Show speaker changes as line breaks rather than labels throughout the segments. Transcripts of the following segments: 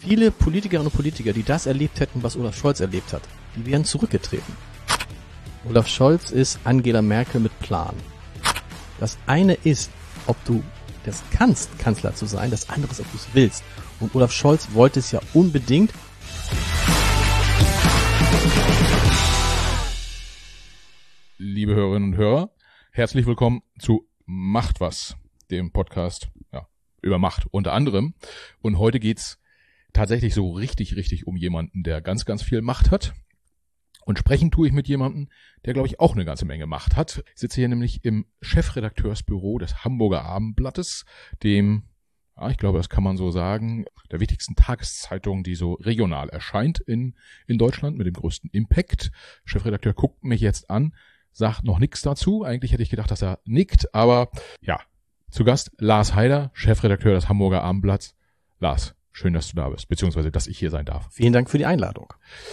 Viele Politikerinnen und Politiker, die das erlebt hätten, was Olaf Scholz erlebt hat, die wären zurückgetreten. Olaf Scholz ist Angela Merkel mit Plan. Das eine ist, ob du das kannst, Kanzler zu sein, das andere ist, ob du es willst. Und Olaf Scholz wollte es ja unbedingt.
Liebe Hörerinnen und Hörer, herzlich willkommen zu Macht was, dem Podcast über Macht unter anderem. Und heute geht's tatsächlich so richtig um jemanden, der ganz viel Macht hat. Und sprechen tue ich mit jemandem, der, glaube ich, auch eine ganze Menge Macht hat. Ich sitze hier nämlich im Chefredakteursbüro des Hamburger Abendblattes, dem, ich glaube, das kann man so sagen, der wichtigsten Tageszeitung, die so regional erscheint in Deutschland mit dem größten Impact. Chefredakteur guckt mich jetzt an, sagt noch nichts dazu. Eigentlich hätte ich gedacht, dass er nickt, aber ja, zu Gast Lars Heider, Chefredakteur des Hamburger Abendblatts. Lars, schön, dass du da bist, beziehungsweise, dass ich hier sein darf.
Vielen Dank für die Einladung.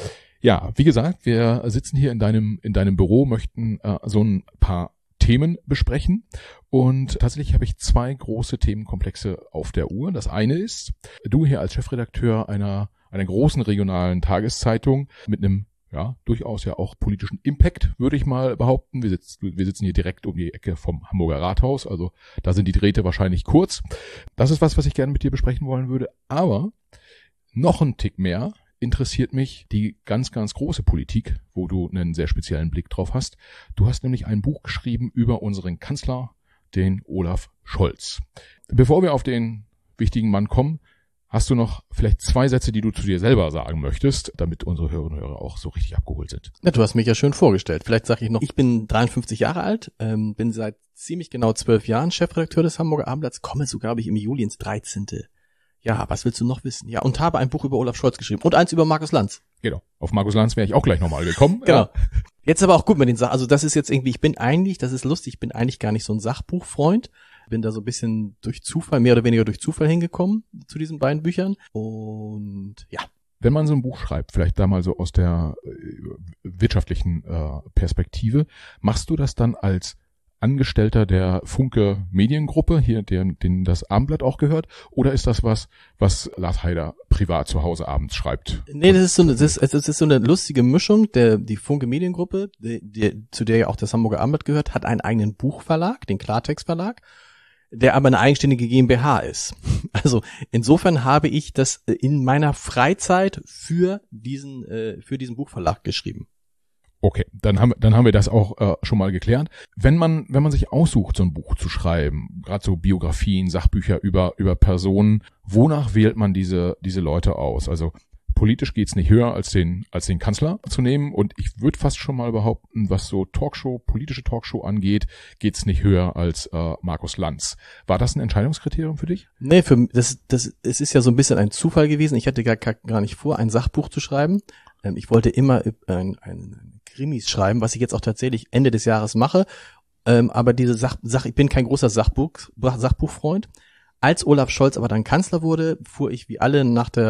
Ja, wie gesagt, wir sitzen hier in deinem Büro, möchten so ein paar Themen besprechen und tatsächlich habe ich zwei große Themenkomplexe auf der Uhr. Das eine ist, du hier als Chefredakteur einer großen regionalen Tageszeitung mit einem durchaus ja auch politischen Impact, würde ich mal behaupten. Wir sitzen hier direkt um die Ecke vom Hamburger Rathaus, also da sind die Drähte wahrscheinlich kurz. Das ist was ich gerne mit dir besprechen wollen würde, aber noch ein Tick mehr interessiert mich die ganz große Politik, wo du einen sehr speziellen Blick drauf hast. Du hast nämlich ein Buch geschrieben über unseren Kanzler, den Olaf Scholz. Bevor wir auf den wichtigen Mann kommen, hast du noch vielleicht zwei Sätze, die du zu dir selber sagen möchtest, damit unsere Hörerinnen und Hörer auch so richtig abgeholt sind?
Ja, du hast mich ja schön vorgestellt. Vielleicht sage ich noch, ich bin 53 Jahre alt, bin seit ziemlich genau 12 Jahren Chefredakteur des Hamburger Abendblatts, komme sogar, glaube ich, im Juli ins 13. Ja, was willst du noch wissen? Ja, und habe ein Buch über Olaf Scholz geschrieben und eins über Markus Lanz.
Genau, auf Markus Lanz wäre ich auch gleich nochmal gekommen.
Genau. Jetzt aber auch gut mit den Sachen. Also das ist jetzt irgendwie, das ist lustig, ich bin eigentlich gar nicht so ein Sachbuchfreund. Bin da so ein bisschen durch Zufall, mehr oder weniger durch Zufall hingekommen zu diesen beiden Büchern. Und ja.
Wenn man so ein Buch schreibt, vielleicht da mal so aus der wirtschaftlichen Perspektive, machst du das dann als Angestellter der Funke Mediengruppe, hier, denen das Abendblatt auch gehört, oder ist das was Lars Heider privat zu Hause abends schreibt?
Nee, es ist so eine lustige Mischung. Die Funke Mediengruppe, zu der ja auch das Hamburger Abendblatt gehört, hat einen eigenen Buchverlag, den Klartext Verlag, der aber eine eigenständige GmbH ist. Also insofern habe ich das in meiner Freizeit für diesen Buchverlag geschrieben.
Okay, dann haben wir das auch schon mal geklärt. Wenn man sich aussucht, so ein Buch zu schreiben, gerade so Biografien, Sachbücher über Personen, wonach wählt man diese Leute aus? Also politisch geht's nicht höher als den Kanzler zu nehmen, und ich würde fast schon mal behaupten, was so politische Talkshow angeht, geht's nicht höher als Markus Lanz. War das ein Entscheidungskriterium für dich?
Nee, es ist ja so ein bisschen ein Zufall gewesen. Ich hatte gar nicht vor, ein Sachbuch zu schreiben. Ich wollte immer ein Krimis schreiben, was ich jetzt auch tatsächlich Ende des Jahres mache. Aber diese ich bin kein großer Sachbuchfreund. Als Olaf Scholz aber dann Kanzler wurde, fuhr ich wie alle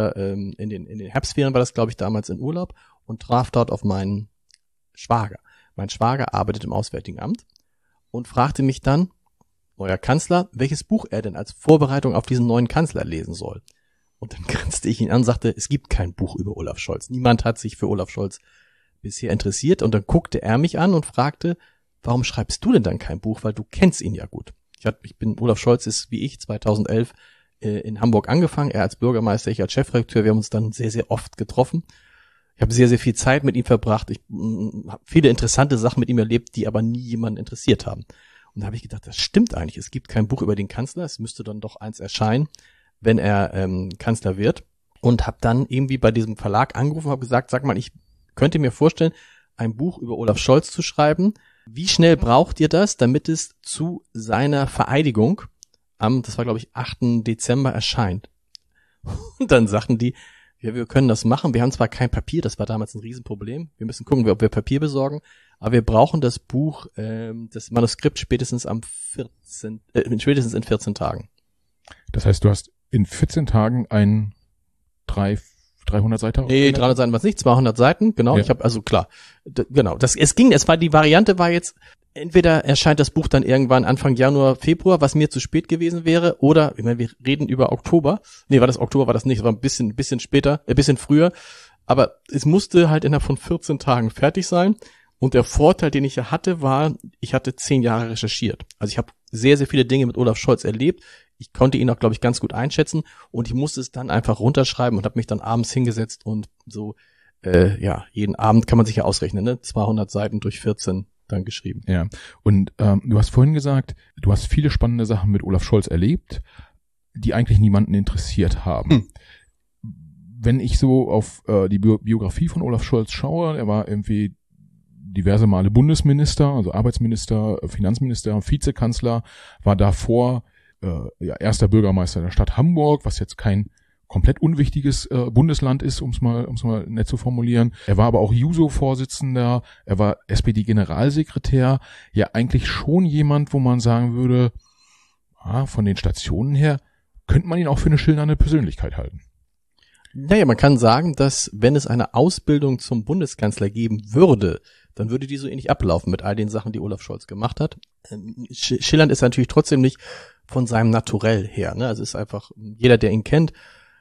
in den Herbstferien, war das glaube ich damals, in Urlaub und traf dort auf meinen Schwager. Mein Schwager arbeitet im Auswärtigen Amt und fragte mich dann, neuer Kanzler, welches Buch er denn als Vorbereitung auf diesen neuen Kanzler lesen soll. Und dann grinste ich ihn an und sagte, es gibt kein Buch über Olaf Scholz. Niemand hat sich für Olaf Scholz bisher interessiert. Und dann guckte er mich an und fragte, warum schreibst du denn dann kein Buch? Weil du kennst ihn ja gut. Olaf Scholz ist wie ich 2011 in Hamburg angefangen. Er als Bürgermeister, ich als Chefredakteur. Wir haben uns dann sehr oft getroffen. Ich habe sehr viel Zeit mit ihm verbracht. Ich habe viele interessante Sachen mit ihm erlebt, die aber nie jemanden interessiert haben. Und da habe ich gedacht, das stimmt eigentlich. Es gibt kein Buch über den Kanzler. Es müsste dann doch eins erscheinen, wenn er Kanzler wird. Und habe dann irgendwie bei diesem Verlag angerufen und habe gesagt, sag mal, ich könnte mir vorstellen, ein Buch über Olaf Scholz zu schreiben. Wie schnell braucht ihr das, damit es zu seiner Vereidigung das war glaube ich 8. Dezember erscheint? Und dann sagten die, ja, wir können das machen. Wir haben zwar kein Papier, das war damals ein Riesenproblem. Wir müssen gucken, ob wir Papier besorgen. Aber wir brauchen das Buch, das Manuskript spätestens in 14 Tagen.
Das heißt, du hast in 14 Tagen ein 300 Seiten?
Nee, 300 Seiten war es nicht, 200 Seiten, genau. Ja. Ich habe, also klar, genau. Die Variante war jetzt, entweder erscheint das Buch dann irgendwann Anfang Januar, Februar, was mir zu spät gewesen wäre, oder, ich meine, wir reden über Oktober. Nee, war das Oktober, war das nicht, das war ein bisschen später, ein bisschen früher. Aber es musste halt innerhalb von 14 Tagen fertig sein. Und der Vorteil, den ich ja hatte, war, ich hatte 10 Jahre recherchiert. Also ich habe sehr, sehr viele Dinge mit Olaf Scholz erlebt. Ich konnte ihn auch, glaube ich, ganz gut einschätzen. Und ich musste es dann einfach runterschreiben und habe mich dann abends hingesetzt und so, jeden Abend kann man sich ja ausrechnen, ne? 200 Seiten durch 14 dann geschrieben.
Ja, und du hast vorhin gesagt, du hast viele spannende Sachen mit Olaf Scholz erlebt, die eigentlich niemanden interessiert haben. Wenn ich so auf die Biografie von Olaf Scholz schaue, er war irgendwie diverse Male Bundesminister, also Arbeitsminister, Finanzminister, Vizekanzler, war davor erster Bürgermeister der Stadt Hamburg, was jetzt kein komplett unwichtiges Bundesland ist, um es mal nett zu formulieren. Er war aber auch Juso-Vorsitzender, er war SPD-Generalsekretär, ja eigentlich schon jemand, wo man sagen würde, von den Stationen her könnte man ihn auch für eine schillernde Persönlichkeit halten.
Naja, man kann sagen, dass wenn es eine Ausbildung zum Bundeskanzler geben würde, dann würde die so ähnlich ablaufen mit all den Sachen, die Olaf Scholz gemacht hat. Schillernd ist natürlich trotzdem nicht von seinem Naturell her, ne? Also es ist einfach, jeder, der ihn kennt,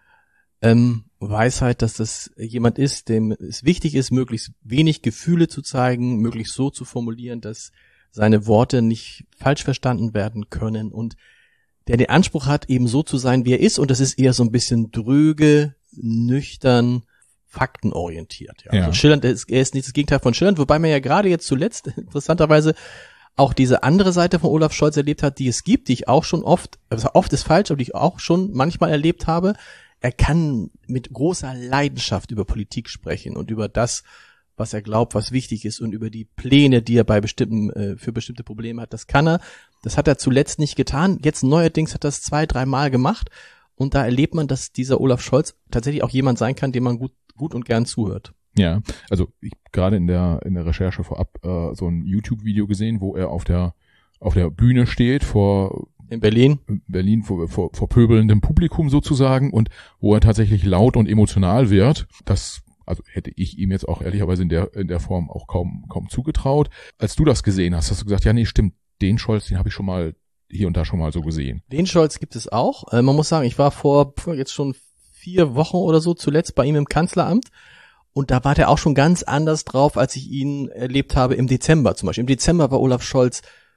weiß halt, dass das jemand ist, dem es wichtig ist, möglichst wenig Gefühle zu zeigen, möglichst so zu formulieren, dass seine Worte nicht falsch verstanden werden können und der den Anspruch hat, eben so zu sein, wie er ist, und das ist eher so ein bisschen dröge, nüchtern, faktenorientiert. Ja. Also Schillernd, er ist nicht das Gegenteil von Schillernd, wobei man ja gerade jetzt zuletzt interessanterweise auch diese andere Seite von Olaf Scholz erlebt hat, die es gibt, die ich auch schon oft ist falsch, aber die ich auch schon manchmal erlebt habe. Er kann mit großer Leidenschaft über Politik sprechen und über das, was er glaubt, was wichtig ist, und über die Pläne, die er bei für bestimmte Probleme hat. Das kann er. Das hat er zuletzt nicht getan. Jetzt neuerdings hat er das 2-3 Mal gemacht. Und da erlebt man, dass dieser Olaf Scholz tatsächlich auch jemand sein kann, dem man gut und gern zuhört.
Ja, also ich gerade in der Recherche vorab so ein YouTube-Video gesehen, wo er auf der Bühne steht
in Berlin
vor pöbelndem Publikum sozusagen, und wo er tatsächlich laut und emotional wird. Das also hätte ich ihm jetzt auch ehrlicherweise in der Form auch kaum zugetraut. Als du das gesehen hast, hast du gesagt, ja nee, stimmt, den Scholz, den habe ich schon mal hier und da schon mal so gesehen.
Den Scholz gibt es auch. Man muss sagen, ich war vor jetzt schon 4 Wochen oder so zuletzt bei ihm im Kanzleramt. Und da war der auch schon ganz anders drauf, als ich ihn erlebt habe im Dezember zum Beispiel. Im Dezember war Olaf Scholz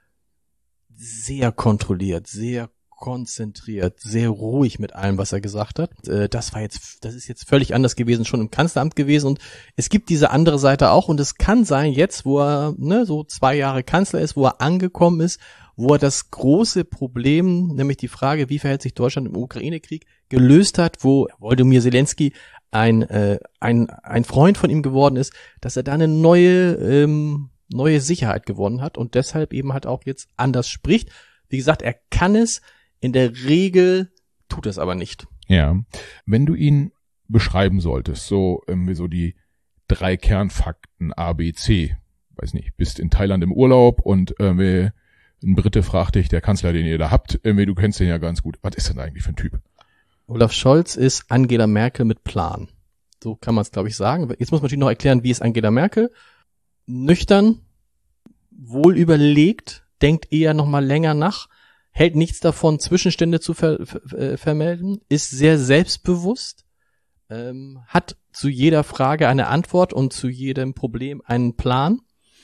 sehr kontrolliert, sehr konzentriert, sehr ruhig mit allem, was er gesagt hat. Das ist jetzt völlig anders gewesen, schon im Kanzleramt gewesen. Und es gibt diese andere Seite auch. Und es kann sein, jetzt, wo er so 2 Jahre Kanzler ist, wo er angekommen ist, wo er das große Problem, nämlich die Frage, wie verhält sich Deutschland im Ukraine-Krieg, gelöst hat, wo Volodymyr Zelensky ein Freund von ihm geworden ist, dass er da eine neue Sicherheit gewonnen hat und deshalb eben halt auch jetzt anders spricht. Wie gesagt, er kann es, in der Regel tut es aber nicht.
Ja, wenn du ihn beschreiben solltest, so irgendwie so die 3 Kernfakten A, B, C, weiß nicht, bist in Thailand im Urlaub und irgendwie ein Brite fragt dich, der Kanzler, den ihr da habt, irgendwie, du kennst den ja ganz gut. Was ist denn eigentlich für ein Typ?
Olaf Scholz ist Angela Merkel mit Plan. So kann man es, glaube ich, sagen. Jetzt muss man natürlich noch erklären, wie ist Angela Merkel? Nüchtern, wohl überlegt, denkt eher noch mal länger nach, hält nichts davon, Zwischenstände zu vermelden, ist sehr selbstbewusst, hat zu jeder Frage eine Antwort und zu jedem Problem einen Plan.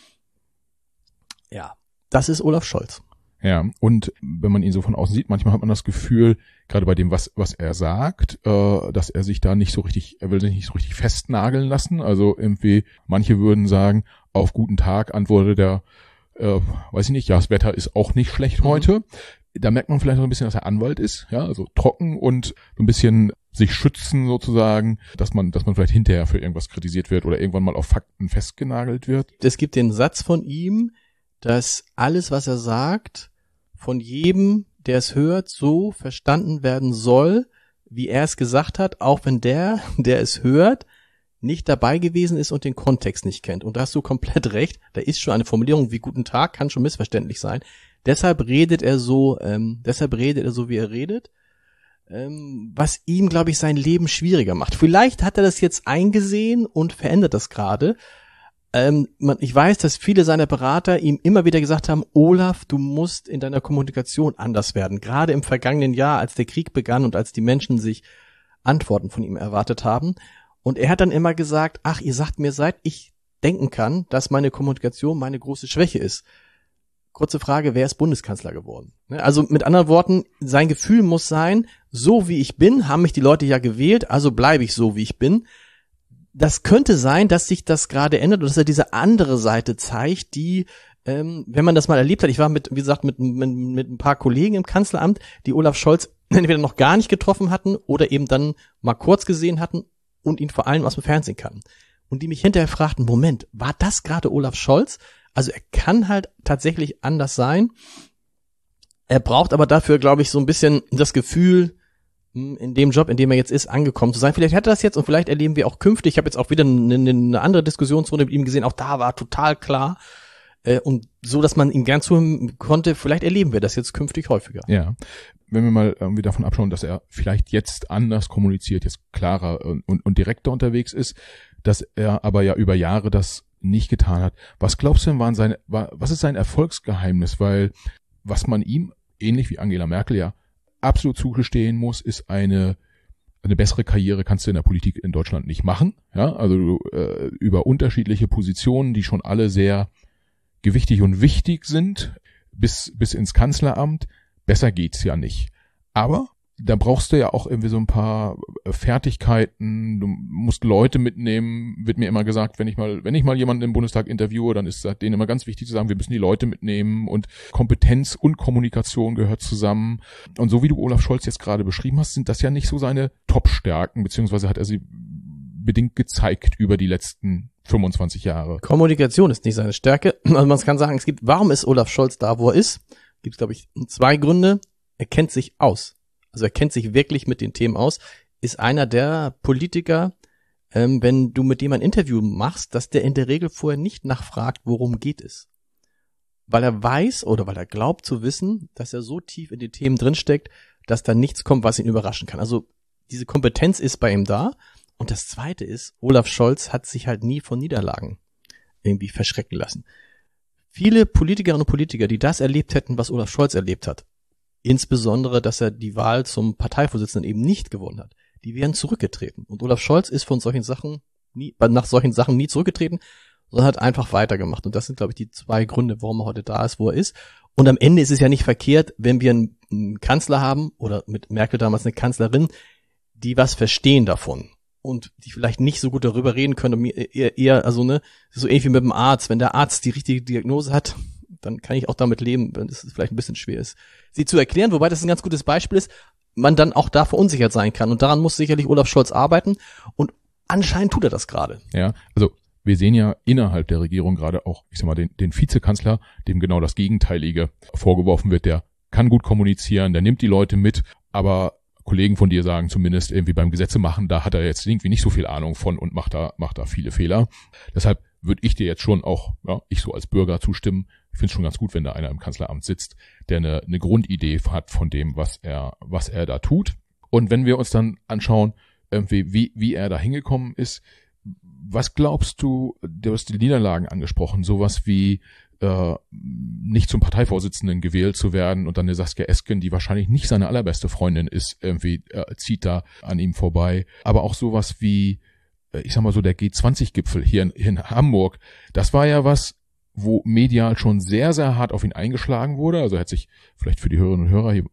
Ja, das ist Olaf Scholz.
Ja, und wenn man ihn so von außen sieht, manchmal hat man das Gefühl, gerade bei dem, was er sagt, dass er will sich nicht so richtig festnageln lassen. Also irgendwie, manche würden sagen, auf guten Tag antwortet er, weiß ich nicht, ja, das Wetter ist auch nicht schlecht heute. Da merkt man vielleicht noch ein bisschen, dass er Anwalt ist, ja, also trocken und so ein bisschen sich schützen sozusagen, dass man vielleicht hinterher für irgendwas kritisiert wird oder irgendwann mal auf Fakten festgenagelt wird.
Es gibt den Satz von ihm, dass alles, was er sagt, von jedem, der es hört, so verstanden werden soll, wie er es gesagt hat, auch wenn der es hört, nicht dabei gewesen ist und den Kontext nicht kennt. Und da hast du komplett recht, da ist schon eine Formulierung wie guten Tag, kann schon missverständlich sein. Deshalb redet er so, wie er redet, was ihm, glaube ich, sein Leben schwieriger macht. Vielleicht hat er das jetzt eingesehen und verändert das gerade, Ich weiß, dass viele seiner Berater ihm immer wieder gesagt haben, Olaf, du musst in deiner Kommunikation anders werden. Gerade im vergangenen Jahr, als der Krieg begann und als die Menschen sich Antworten von ihm erwartet haben. Und er hat dann immer gesagt, ach, ihr sagt mir, seit ich denken kann, dass meine Kommunikation meine große Schwäche ist. Kurze Frage, wer ist Bundeskanzler geworden? Also mit anderen Worten, sein Gefühl muss sein, so wie ich bin, haben mich die Leute ja gewählt, also bleibe ich so, wie ich bin. Das könnte sein, dass sich das gerade ändert und dass er diese andere Seite zeigt, die, wenn man das mal erlebt hat, ich war mit ein paar Kollegen im Kanzleramt, die Olaf Scholz entweder noch gar nicht getroffen hatten oder eben dann mal kurz gesehen hatten und ihn vor allem aus dem Fernsehen kannten. Und die mich hinterher fragten, Moment, war das gerade Olaf Scholz? Also er kann halt tatsächlich anders sein. Er braucht aber dafür, glaube ich, so ein bisschen das Gefühl, in dem Job, in dem er jetzt ist, angekommen zu sein. Vielleicht hat er das jetzt und vielleicht erleben wir auch künftig. Ich habe jetzt auch wieder eine andere Diskussionsrunde mit ihm gesehen. Auch da war total klar. Und so, dass man ihm gern zuhören konnte, vielleicht erleben wir das jetzt künftig häufiger.
Ja, wenn wir mal irgendwie davon abschauen, dass er vielleicht jetzt anders kommuniziert, jetzt klarer und direkter unterwegs ist, dass er aber ja über Jahre das nicht getan hat. Was glaubst du denn, was ist sein Erfolgsgeheimnis? Weil was man ihm, ähnlich wie Angela Merkel, ja absolut zugestehen muss, ist eine bessere Karriere kannst du in der Politik in Deutschland nicht machen. Ja, also über unterschiedliche Positionen, die schon alle sehr gewichtig und wichtig sind, bis ins Kanzleramt. Besser geht's ja nicht. Aber da brauchst du ja auch irgendwie so ein paar Fertigkeiten. Du musst Leute mitnehmen, wird mir immer gesagt, wenn ich mal jemanden im Bundestag interviewe, dann ist denen immer ganz wichtig zu sagen, wir müssen die Leute mitnehmen und Kompetenz und Kommunikation gehört zusammen. Und so wie du Olaf Scholz jetzt gerade beschrieben hast, sind das ja nicht so seine Top-Stärken, beziehungsweise hat er sie bedingt gezeigt über die letzten 25 Jahre.
Kommunikation ist nicht seine Stärke. Also man kann sagen, warum ist Olaf Scholz da, wo er ist? Gibt es, glaube ich, 2 Gründe. Er kennt sich aus. Also er kennt sich wirklich mit den Themen aus, ist einer der Politiker, wenn du mit dem ein Interview machst, dass der in der Regel vorher nicht nachfragt, worum geht es. Weil er weiß oder weil er glaubt zu wissen, dass er so tief in die Themen drinsteckt, dass da nichts kommt, was ihn überraschen kann. Also diese Kompetenz ist bei ihm da. Und das Zweite ist, Olaf Scholz hat sich halt nie von Niederlagen irgendwie verschrecken lassen. Viele Politikerinnen und Politiker, die das erlebt hätten, was Olaf Scholz erlebt hat, insbesondere, dass er die Wahl zum Parteivorsitzenden eben nicht gewonnen hat, die wären zurückgetreten. Und Olaf Scholz ist nach solchen Sachen nie zurückgetreten, sondern hat einfach weitergemacht. Und das sind, glaube ich, die 2 Gründe, warum er heute da ist, wo er ist. Und am Ende ist es ja nicht verkehrt, wenn wir einen Kanzler haben, oder mit Merkel damals eine Kanzlerin, die was verstehen davon. Und die vielleicht nicht so gut darüber reden können, eher so ähnlich wie mit dem Arzt. Wenn der Arzt die richtige Diagnose hat, dann kann ich auch damit leben, wenn es vielleicht ein bisschen schwer ist, sie zu erklären. Wobei das ein ganz gutes Beispiel ist, man dann auch da verunsichert sein kann. Und daran muss sicherlich Olaf Scholz arbeiten. Und anscheinend tut er das gerade.
Ja, also wir sehen ja innerhalb der Regierung gerade auch, ich sag mal, den Vizekanzler, dem genau das Gegenteilige vorgeworfen wird. Der kann gut kommunizieren, der nimmt die Leute mit, aber Kollegen von dir sagen zumindest irgendwie beim Gesetze machen, da hat er jetzt irgendwie nicht so viel Ahnung von und macht da viele Fehler. Deshalb würde ich dir jetzt schon auch, ja, ich so als Bürger zustimmen. Ich finde es schon ganz gut, wenn da einer im Kanzleramt sitzt, der eine Grundidee hat von dem, was er da tut. Und wenn wir uns dann anschauen, irgendwie, wie er da hingekommen ist, was glaubst du, du hast die Niederlagen angesprochen, sowas wie nicht zum Parteivorsitzenden gewählt zu werden und dann eine Saskia Esken, die wahrscheinlich nicht seine allerbeste Freundin ist, irgendwie zieht da an ihm vorbei. Aber auch sowas wie, ich sag mal so, der G20-Gipfel hier in Hamburg, das war ja was, wo medial schon sehr, sehr hart auf ihn eingeschlagen wurde. Also er hat sich vielleicht für die Hörerinnen und Hörer hier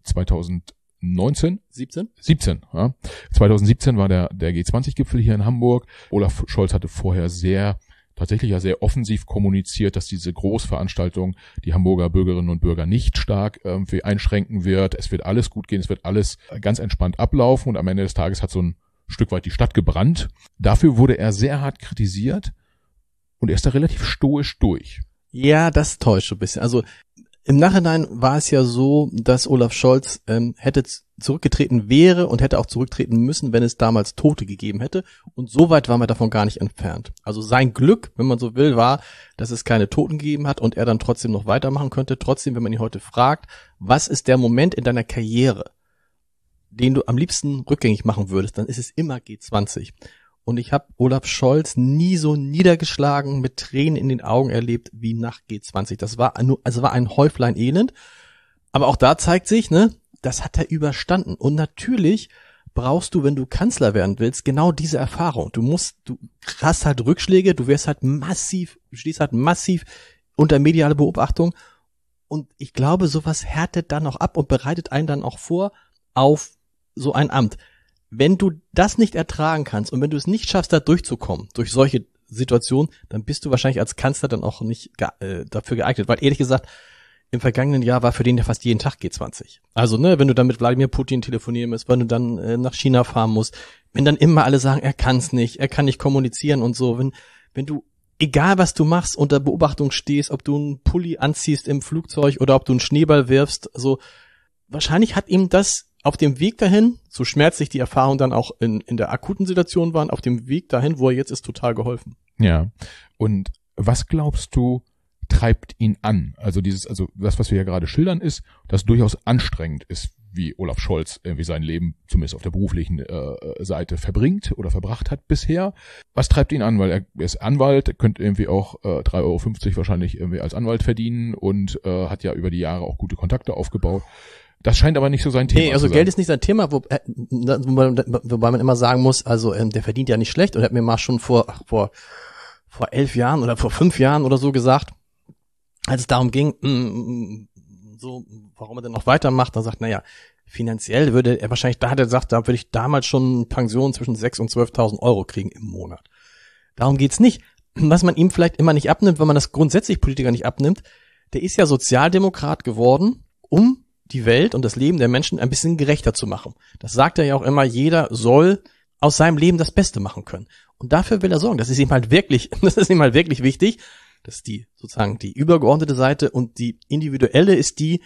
2017, ja. 2017 war der G20-Gipfel hier in Hamburg. Olaf Scholz hatte vorher tatsächlich sehr offensiv kommuniziert, dass diese Großveranstaltung die Hamburger Bürgerinnen und Bürger nicht stark irgendwie einschränken wird. Es wird alles gut gehen, es wird alles ganz entspannt ablaufen und am Ende des Tages hat so ein Stück weit die Stadt gebrannt. Dafür wurde er sehr hart kritisiert und er ist da relativ stoisch durch.
Ja, das täuscht ein bisschen. Also im Nachhinein war es ja so, dass Olaf Scholz hätte zurückgetreten wäre und hätte auch zurücktreten müssen, wenn es damals Tote gegeben hätte. Und so weit waren wir davon gar nicht entfernt. Also sein Glück, wenn man so will, war, dass es keine Toten gegeben hat und er dann trotzdem noch weitermachen könnte. Trotzdem, wenn man ihn heute fragt, was ist der Moment in deiner Karriere, den du am liebsten rückgängig machen würdest, dann ist es immer G20. und ich habe Olaf Scholz nie so niedergeschlagen mit Tränen in den Augen erlebt wie nach G20. Das war ein Häuflein Elend. Aber auch da zeigt sich, ne, das hat er überstanden. Und natürlich brauchst du, wenn du Kanzler werden willst, genau diese Erfahrung. Du hast halt Rückschläge, du stehst halt massiv unter mediale Beobachtung. Und ich glaube, sowas härtet dann auch ab und bereitet einen dann auch vor auf so ein Amt. Wenn du das nicht ertragen kannst und wenn du es nicht schaffst, da durchzukommen, durch solche Situationen, dann bist du wahrscheinlich als Kanzler dann auch nicht dafür geeignet. Weil ehrlich gesagt, im vergangenen Jahr war für den ja fast jeden Tag G20. Also, ne, wenn du dann mit Wladimir Putin telefonieren musst, wenn du dann nach China fahren musst, wenn dann immer alle sagen, er kann's nicht, er kann nicht kommunizieren und so, wenn du, egal was du machst, unter Beobachtung stehst, ob du einen Pulli anziehst im Flugzeug oder ob du einen Schneeball wirfst, so, wahrscheinlich hat ihm das auf dem Weg dahin, so schmerzlich die Erfahrung dann auch in der akuten Situation waren, auf dem Weg dahin, wo er jetzt ist, total geholfen.
Ja. Und was glaubst du, treibt ihn an? Also das, was wir ja gerade schildern, ist, dass durchaus anstrengend ist, wie Olaf Scholz irgendwie sein Leben, zumindest auf der beruflichen Seite, verbringt oder verbracht hat bisher. Was treibt ihn an? Weil er ist Anwalt, er könnte irgendwie auch 3,50 € wahrscheinlich irgendwie als Anwalt verdienen und hat ja über die Jahre auch gute Kontakte aufgebaut. Das scheint aber nicht so sein Thema zu sein.
Also Geld ist nicht sein Thema, wobei man immer sagen muss, also der verdient ja nicht schlecht und er hat mir mal schon vor 11 Jahren oder vor 5 Jahren oder so gesagt, als es darum ging, so, warum er denn noch weitermacht, dann sagt, naja, finanziell würde er wahrscheinlich, da würde ich damals schon Pension zwischen 6.000 und 12.000 € kriegen im Monat. Darum geht's nicht. Was man ihm vielleicht immer nicht abnimmt, wenn man das grundsätzlich Politiker nicht abnimmt, der ist ja Sozialdemokrat geworden, um die Welt und das Leben der Menschen ein bisschen gerechter zu machen. Das sagt er ja auch immer, jeder soll aus seinem Leben das Beste machen können. Und dafür will er sorgen. Das ist ihm halt wirklich wichtig. Das ist sozusagen die übergeordnete Seite und die individuelle ist die,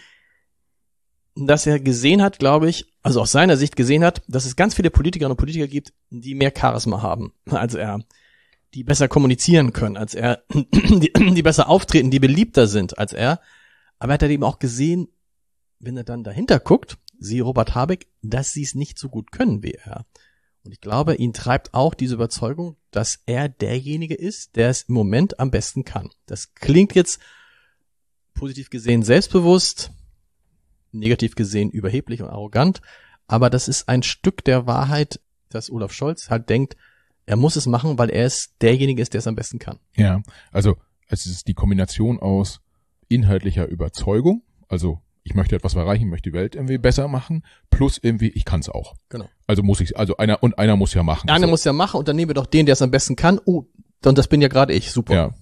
dass er gesehen hat, glaube ich, also aus seiner Sicht gesehen hat, dass es ganz viele Politikerinnen und Politiker gibt, die mehr Charisma haben als er, die besser kommunizieren können als er, die besser auftreten, die beliebter sind als er. Aber er hat eben auch gesehen, wenn er dann dahinter guckt, siehe Robert Habeck, dass sie es nicht so gut können wie er. Und ich glaube, ihn treibt auch diese Überzeugung, dass er derjenige ist, der es im Moment am besten kann. Das klingt jetzt positiv gesehen selbstbewusst, negativ gesehen überheblich und arrogant, aber das ist ein Stück der Wahrheit, dass Olaf Scholz halt denkt, er muss es machen, weil er derjenige ist, der es am besten kann.
Ja, also es ist die Kombination aus inhaltlicher Überzeugung, also ich möchte etwas erreichen, ich möchte die Welt irgendwie besser machen, plus irgendwie, ich kann es auch.
Genau.
Also einer muss ja machen.
Einer muss ja machen und dann nehmen wir doch den, der es am besten kann. Oh, und das bin ja gerade ich, super.
Ja,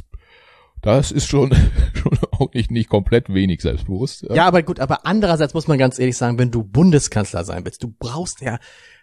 das ist schon auch nicht komplett wenig selbstbewusst.
Ja, aber gut, aber andererseits muss man ganz ehrlich sagen, wenn du Bundeskanzler sein willst, du brauchst ja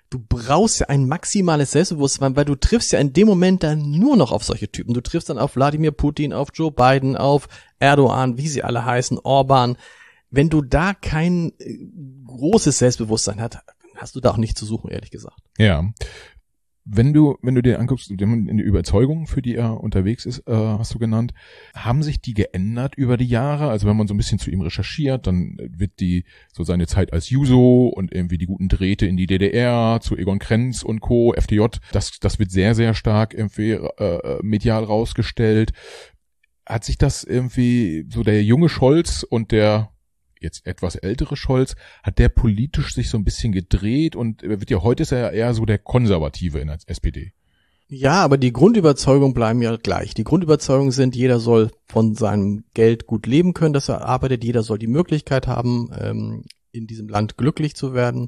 ein maximales Selbstbewusstsein, weil du triffst ja in dem Moment dann nur noch auf solche Typen. Du triffst dann auf Wladimir Putin, auf Joe Biden, auf Erdogan, wie sie alle heißen, Orban. Wenn du da kein großes Selbstbewusstsein hast du da auch nichts zu suchen, ehrlich gesagt.
Ja. Wenn du dir anguckst, in die Überzeugung, für die er unterwegs ist, hast du genannt, haben sich die geändert über die Jahre? Also wenn man so ein bisschen zu ihm recherchiert, dann wird so seine Zeit als Juso und irgendwie die guten Drähte in die DDR zu Egon Krenz und Co., FDJ, das wird sehr, sehr stark irgendwie medial rausgestellt. Hat sich das irgendwie, so der junge Scholz und der jetzt etwas ältere Scholz, hat der politisch sich so ein bisschen gedreht und heute ist er eher so der Konservative in der SPD.
Ja, aber die Grundüberzeugung bleiben ja gleich. Die Grundüberzeugungen sind, jeder soll von seinem Geld gut leben können, dass er arbeitet, jeder soll die Möglichkeit haben, in diesem Land glücklich zu werden.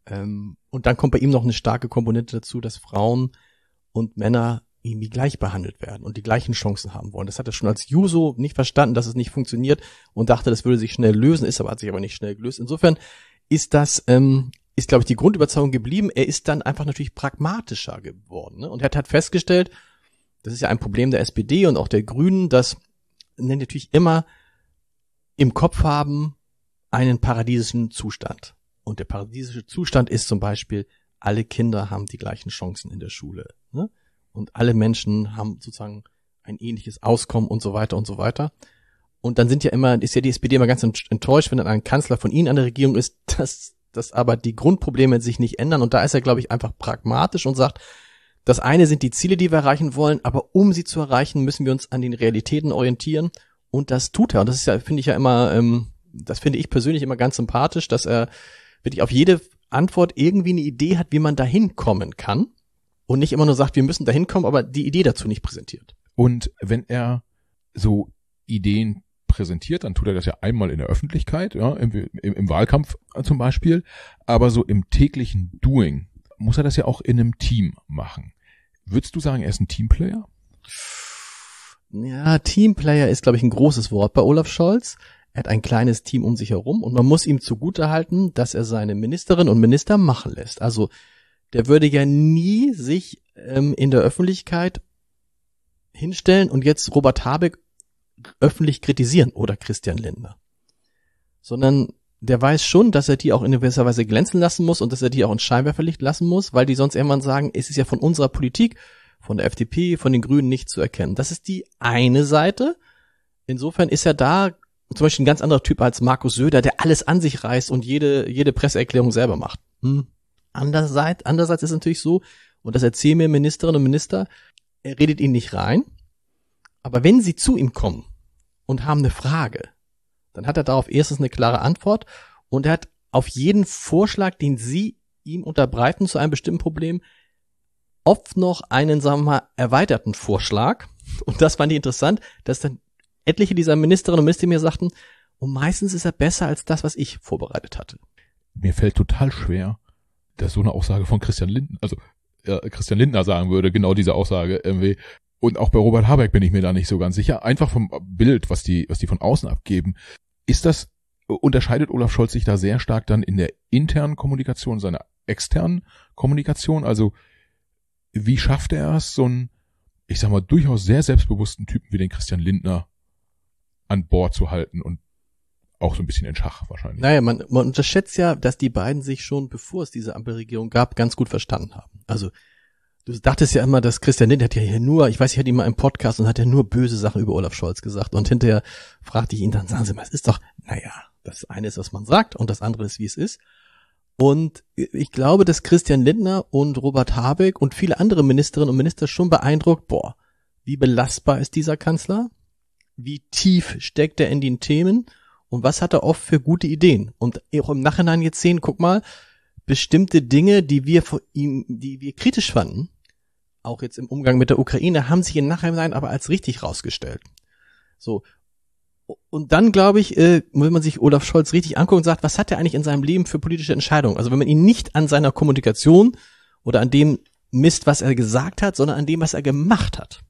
Und dann kommt bei ihm noch eine starke Komponente dazu, dass Frauen und Männer irgendwie gleich behandelt werden und die gleichen Chancen haben wollen. Das hat er schon als Juso nicht verstanden, dass es nicht funktioniert und dachte, das würde sich schnell lösen, hat sich aber nicht schnell gelöst. Insofern ist das, glaube ich, die Grundüberzeugung geblieben. Er ist dann einfach natürlich pragmatischer geworden, ne? Und er hat festgestellt, das ist ja ein Problem der SPD und auch der Grünen, dass natürlich immer im Kopf haben einen paradiesischen Zustand. Und der paradiesische Zustand ist zum Beispiel, alle Kinder haben die gleichen Chancen in der Schule, ne? Und alle Menschen haben sozusagen ein ähnliches Auskommen und so weiter und so weiter. Und dann ist ja die SPD immer ganz enttäuscht, wenn dann ein Kanzler von ihnen an der Regierung ist, dass aber die Grundprobleme sich nicht ändern. Und da ist er, glaube ich, einfach pragmatisch und sagt, das eine sind die Ziele, die wir erreichen wollen, aber um sie zu erreichen, müssen wir uns an den Realitäten orientieren. Und das tut er. Und das ist ja, finde ich ja immer, das finde ich persönlich immer ganz sympathisch, dass er wirklich auf jede Antwort irgendwie eine Idee hat, wie man da hinkommen kann. Und nicht immer nur sagt, wir müssen da hinkommen, aber die Idee dazu nicht präsentiert.
Und wenn er so Ideen präsentiert, dann tut er das ja einmal in der Öffentlichkeit, ja, im Wahlkampf zum Beispiel, aber so im täglichen Doing muss er das ja auch in einem Team machen. Würdest du sagen, er ist ein Teamplayer?
Ja, Teamplayer ist, glaube ich, ein großes Wort bei Olaf Scholz. Er hat ein kleines Team um sich herum und man muss ihm zugutehalten, dass er seine Ministerinnen und Minister machen lässt. Also der würde ja nie sich in der Öffentlichkeit hinstellen und jetzt Robert Habeck öffentlich kritisieren oder Christian Lindner. Sondern der weiß schon, dass er die auch in gewisser Weise glänzen lassen muss und dass er die auch ins Scheinwerferlicht lassen muss, weil die sonst irgendwann sagen, es ist ja von unserer Politik, von der FDP, von den Grünen nicht zu erkennen. Das ist die eine Seite. Insofern ist er da zum Beispiel ein ganz anderer Typ als Markus Söder, der alles an sich reißt und jede Presseerklärung selber macht. Andererseits ist es natürlich so, und das erzählen mir Ministerinnen und Minister, er redet ihnen nicht rein, aber wenn sie zu ihm kommen und haben eine Frage, dann hat er darauf erstens eine klare Antwort und er hat auf jeden Vorschlag, den sie ihm unterbreiten zu einem bestimmten Problem, oft noch einen, sagen wir mal, erweiterten Vorschlag. Und das fand ich interessant, dass dann etliche dieser Ministerinnen und Minister mir sagten, und meistens ist er besser als das, was ich vorbereitet hatte.
Mir fällt total schwer, dass so eine Aussage von Christian Lindner sagen würde, genau diese Aussage irgendwie. Und auch bei Robert Habeck bin ich mir da nicht so ganz sicher. Einfach vom Bild, was die von außen abgeben. Unterscheidet Olaf Scholz sich da sehr stark dann in der internen Kommunikation, seiner externen Kommunikation? Also, wie schafft er es, so einen, ich sag mal, durchaus sehr selbstbewussten Typen wie den Christian Lindner an Bord zu halten und auch so ein bisschen in Schach wahrscheinlich?
Naja, man unterschätzt ja, dass die beiden sich schon, bevor es diese Ampelregierung gab, ganz gut verstanden haben. Also, du dachtest ja immer, dass Christian Lindner hat ja hier nur, ich weiß, ich hatte ihn mal im Podcast und hat ja nur böse Sachen über Olaf Scholz gesagt. Und hinterher fragte ich ihn dann, sagen Sie mal, es ist doch, naja, das eine ist, was man sagt und das andere ist, wie es ist. Und ich glaube, dass Christian Lindner und Robert Habeck und viele andere Ministerinnen und Minister schon beeindruckt, wie belastbar ist dieser Kanzler? Wie tief steckt er in den Themen? Und was hat er oft für gute Ideen? Und auch im Nachhinein jetzt sehen, guck mal, bestimmte Dinge, die wir kritisch fanden, auch jetzt im Umgang mit der Ukraine, haben sich im Nachhinein aber als richtig rausgestellt. So. Und dann, glaube ich, wenn man sich Olaf Scholz richtig anguckt und sagt, was hat er eigentlich in seinem Leben für politische Entscheidungen? Also wenn man ihn nicht an seiner Kommunikation oder an dem misst, was er gesagt hat, sondern an dem, was er gemacht hat,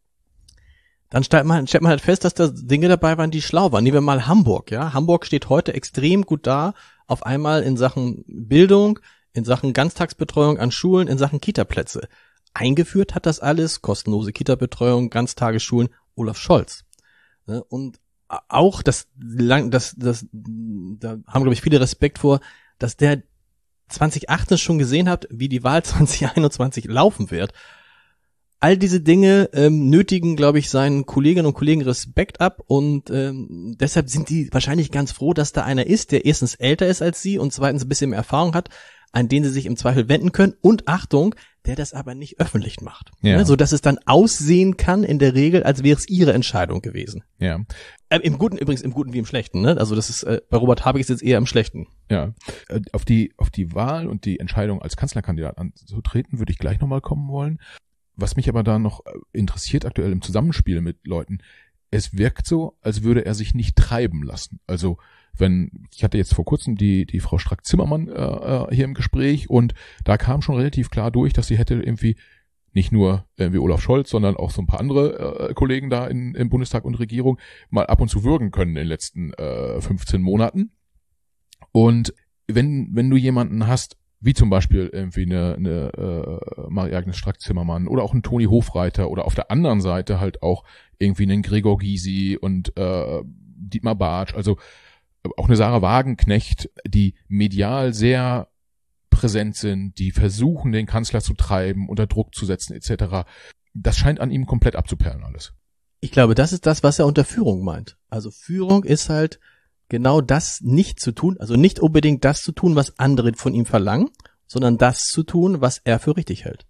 dann stellt man halt fest, dass da Dinge dabei waren, die schlau waren. Nehmen wir mal Hamburg, ja. Hamburg steht heute extrem gut da, auf einmal in Sachen Bildung, in Sachen Ganztagsbetreuung an Schulen, in Sachen Kitaplätze. Eingeführt hat das alles, kostenlose Kitabetreuung, Ganztagesschulen, Olaf Scholz. Und auch da haben, glaube ich, viele Respekt vor, dass der 2018 schon gesehen hat, wie die Wahl 2021 laufen wird. All diese Dinge nötigen, glaube ich, seinen Kolleginnen und Kollegen Respekt ab und deshalb sind die wahrscheinlich ganz froh, dass da einer ist, der erstens älter ist als sie und zweitens ein bisschen mehr Erfahrung hat, an den sie sich im Zweifel wenden können und Achtung, der das aber nicht öffentlich macht. Ja. Ne, so dass es dann aussehen kann in der Regel, als wäre es ihre Entscheidung gewesen.
Ja.
Im Guten wie im Schlechten. Ne? Also das ist bei Robert Habeck ist jetzt eher im Schlechten.
Ja. Auf die Wahl und die Entscheidung als Kanzlerkandidat anzutreten, würde ich gleich nochmal kommen wollen. Was mich aber da noch interessiert aktuell im Zusammenspiel mit Leuten, es wirkt so, als würde er sich nicht treiben lassen. Also ich hatte jetzt vor kurzem die Frau Strack-Zimmermann hier im Gespräch und da kam schon relativ klar durch, dass sie hätte irgendwie nicht nur wie Olaf Scholz, sondern auch so ein paar andere Kollegen da im Bundestag und Regierung mal ab und zu würgen können in den letzten 15 Monaten. Und wenn du jemanden hast, wie zum Beispiel irgendwie eine Marie-Agnes Strack-Zimmermann oder auch ein Toni Hofreiter oder auf der anderen Seite halt auch irgendwie einen Gregor Gysi und Dietmar Bartsch, also auch eine Sarah Wagenknecht, die medial sehr präsent sind, die versuchen, den Kanzler zu treiben, unter Druck zu setzen etc. Das scheint an ihm komplett abzuperlen alles.
Ich glaube, das ist das, was er unter Führung meint. Also Führung ist halt genau das nicht zu tun, also nicht unbedingt das zu tun, was andere von ihm verlangen, sondern das zu tun, was er für richtig hält.